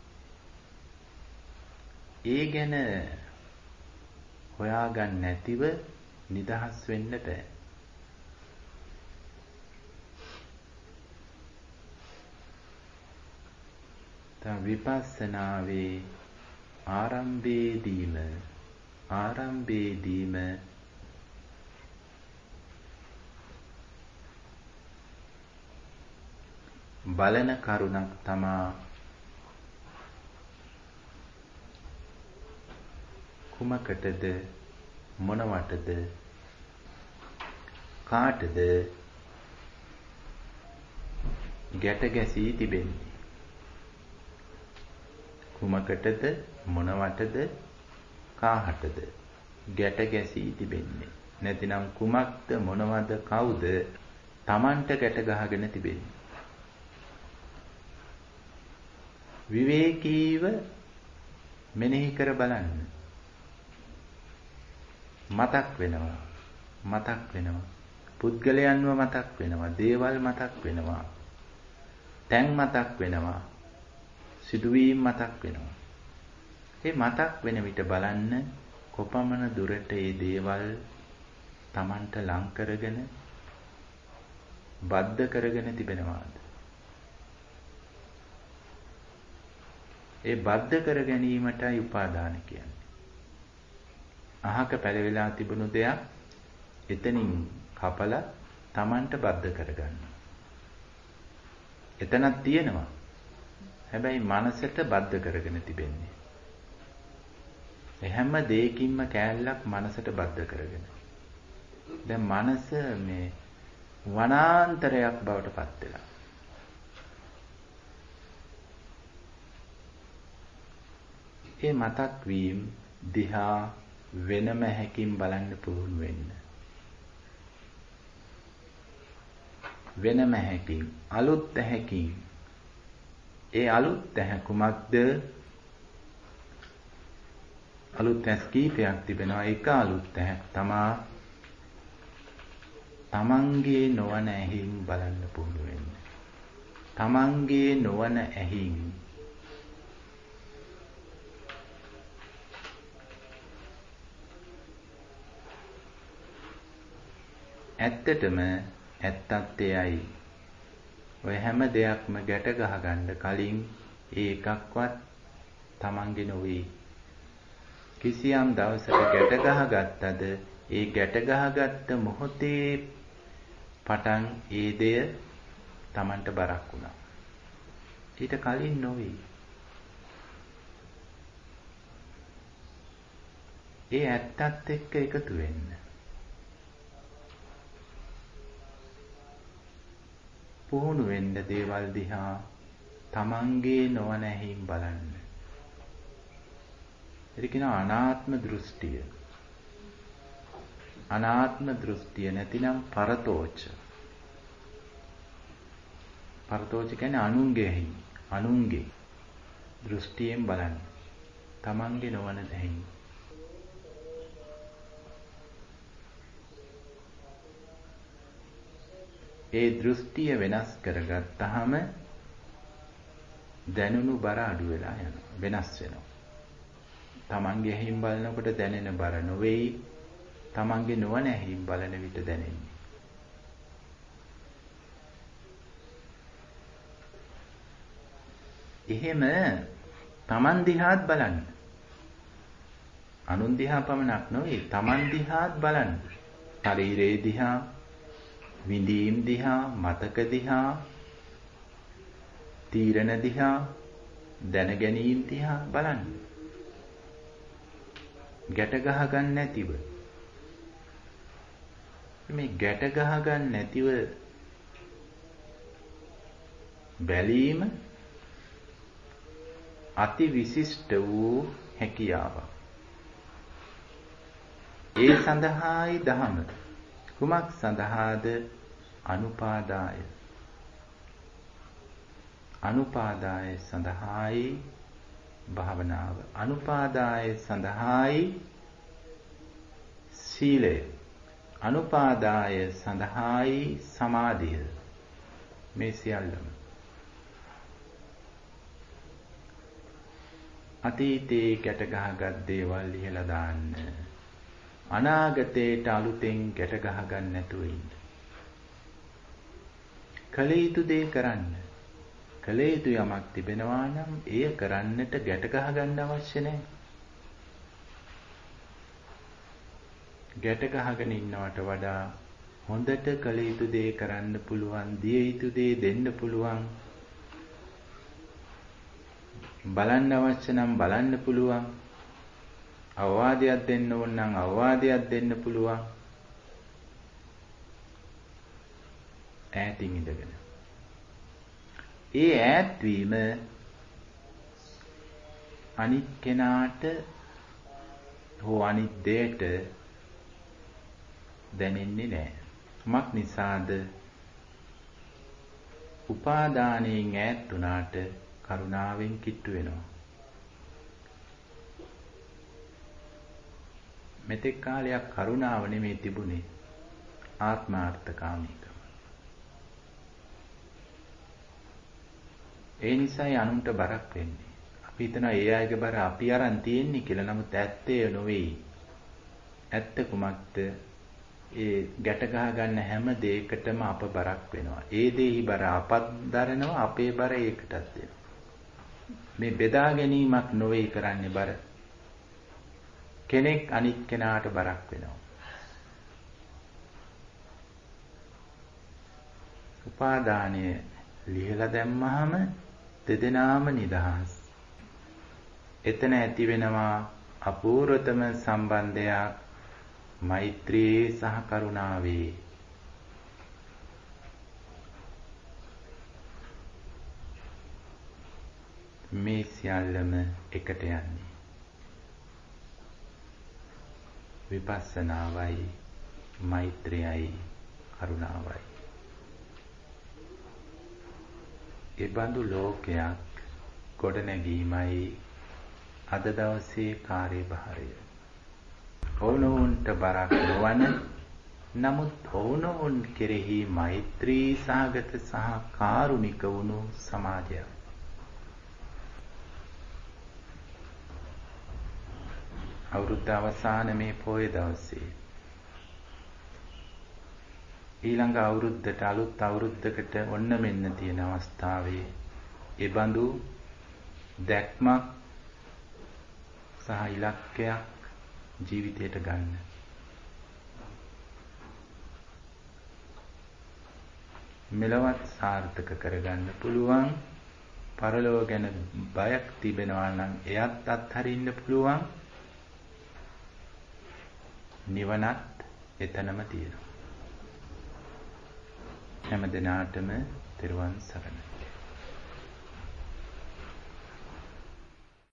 Speaker 1: ඒ ගැන හොයාගන්න නැතිව නිදහස් වෙන්න බෑ. විපස්සනාවේ ආරම්භයේදීම බලන කරුණක් තමා කුමකටද, මොනවටද, කාටද ගැට ගැසී තිබෙන්නේ? කුමකටද, මොනවටද, කාහටද ගැට ගැසී තිබෙන්නේ? නැතිනම් කුමක්ද, මොනවද, කවුද Tamanට ගැට ගහගෙන තිබෙන්නේ? විවේකීව මෙනෙහි කර බලන්න. මතක් වෙනවා. පුද්ගලයන්ව මතක් වෙනවා. දේවල් මතක් වෙනවා. තැන් මතක් වෙනවා. සිදුවීම් මතක් වෙනවා. ඒ මතක් වෙන විට බලන්න කොපමණ දුරට මේ දේවල් Tamanට ලං කරගෙන බද්ධ කරගෙන තිබෙනවාද? ඒ බද්ධ කර ගැනීමටයි උපාදාන කියන්නේ. අහක පැලවිලා තිබුණු දෙයක් එතනින් කපලා Tamanට බද්ධ කරගන්න. එතනක් තියෙනවා. හැබැයි මනසට බද්ධ කරගෙන තිබෙන්නේ. හැම දෙයකින්ම කෑල්ලක් මනසට බද්ධ කරගෙන. දැන් මනස මේ වනාන්තරයක් බවට පත් වෙලා. ඒ මතක් වීම දිහා වෙනම හැකින් බලන්න පුහුණු වෙන්න. වෙනම හැකින් අලුත් හැකින්. ඒ අලුත් ඇහැ කුමක්ද? අලුත් ඇස් කීපයක් තිබෙනවා. එක අලුත් ඇහැක් තමා තමන්ගේ නොවන ඇහින් බලන්න පුහුණු වෙන්න. තමන්ගේ නොවන ඇහින් ඇත්තටම ඇත්තත් එයයි. ඔය හැම දෙයක්ම ගැට ගහගන්න කලින් ඒ එකක්වත් තමන්ගේ නොවේ. කිසියම් දවසක ගැට ගහගත්තද ඒ ගැට ගහගත්ත මොහොතේ පටන් ඒ දෙය තමන්ට බරක් වුණා. ඊට කලින් නොවේ. ඒ ඇත්තත් එක්ක එකතු වෙන්න. පුහුණු වෙන්න දේවල් දිහා තමන්ගේ නොවන ඇහින් බලන්න. ඒක කියන අනාත්ම දෘෂ්ටිය. අනාත්ම දෘෂ්ටිය නැතිනම් පරතෝච. පරතෝච කියන්නේ අනුන්ගේ ඇහි. අනුන්ගේ දෘෂ්ටියෙන් බලන්න. තමන්ගේ නොවන ඇහින්. ඒ දෘෂ්ටිය වෙනස් කරගත්තාම දැනුණු බර අඩු වෙලා යනවා. වෙනස් වෙනවා. තමන්ගේ ඇහින් බලනකොට දැනෙන බර නොවේයි. තමන්ගේ නොවන ඇහින් බලන විට දැනෙන්නේ. එහෙම තමන් දිහාත් බලන්න. අනුන් දිහා පමණක් නොවේ. තමන් දිහාත් බලන්න. ශරීරයේ දිහා, විඳීම් දිහා, මතක දිහා, තීරණ දිහා, දැන ගැනීම දිහා බලන්න. ගැට ගහ ගන්න නැතිව. මේ ගැට ගහ ගන්න නැතිව බැලීම අති විශිෂ්ට වූ හැකියාවක්. ඒ සඳහායි දහම. කුමක් සඳහාද? අනුපාදාය. අනුපාදාය සඳහායි භාවනාව. අනුපාදාය සඳහායි සීලය. අනුපාදාය සඳහායි සමාධිය. මේ සියල්ලම අතීතේ ගැට ගහගත් දේවල් ඉහලා දාන්න. අනාගතයට අලුතෙන් ගැට ගහ ගන්න නැතුව ඉන්න. කළ යුතු දේ කරන්න. කළ යුතු යමක් තිබෙනවා නම් එය කරන්නට ගැට ගහ ගන්න අවශ්‍ය නැහැ. ගැට ගහගෙන ඉන්නවට වඩා හොඳට කළ යුතු දේ කරන්න පුළුවන්, දිය යුතු දේ දෙන්න පුළුවන්. බලන්න අවශ්‍ය නම් බලන්න පුළුවන්. අවවාදයක් දෙන්න ඕන නම් අවවාදයක් දෙන්න පුළුවන්. ඈතින් ඉඳගෙන. ඒ ඈත් වීම අනිත් කෙනාට හෝ අනිත් දෙයට දැනෙන්නේ නැහැ. මක් නිසාද? උපාදානයෙන් ඈත් වුණාට කරුණාවෙන් කිට්ටු වෙනවා. මෙතෙක් කාලයක් කරුණාව නෙමේ තිබුණේ, ආත්මාර්ථකාමීකම. ඒ නිසායි අනුන්ට බරක් වෙන්නේ. අපි හිතනවා ඒ අයගේ බර අපි අරන් තියෙන්නේ කියලා. නමුත් ඇත්තේ නොවේයි. ඇත්ත කුමක්ද? ඒ ගැට ගහ ගන්න හැම දෙයකටම අප බරක් වෙනවා. ඒ දෙහි බර අපත් දරනවා, අපේ බර ඒකටත් දෙනවා. මේ බෙදා ගැනීමක් නොවේ කරන්නේ බර. කෙනෙක් අනිත් කෙනාට බරක් වෙනවා. උපාදානය ලියලා දැම්මහම දෙදෙනාම නිදහස්. එතන ඇති වෙනවා අපූර්වතම සම්බන්ධයක් මෛත්‍රියේ සහ කරුණාවේ. මේ සියල්ලම එකට යන්නේ විපස්සනාවයි මෛත්‍රියයි කරුණාවයි. ඒ බඳු ලෝකයක් ගොඩනැගීමයි අද දවසේ කාර්යභාරය. ඔවුනොවුන්ට බරක් නොවන, නමුත් ඔවුනොවුන් කෙරෙහි මෛත්‍රී සහගත සහ කාරුණික වුණු සමාජයක්. අවුරුද්ද අවසාන මේ පොය දවසේ ඊළඟ අවුරුද්දට අලුත් අවුරුද්දකට ඔන්න මෙන්න තියෙන අවස්ථාවේ ඒ බඳු දැක්මක් සහ ඉලක්කයක් ජීවිතයට ගන්න. මෙලවත් සාර්ථක කරගන්න පුළුවන්. පරලෝව ගැන බයක් තිබෙනවා නම් එයත් අත්හරින්න පුළුවන්. නිවනත් එතනම තියෙනවා. හැම දිනාටම තෙරුවන් සරණයි.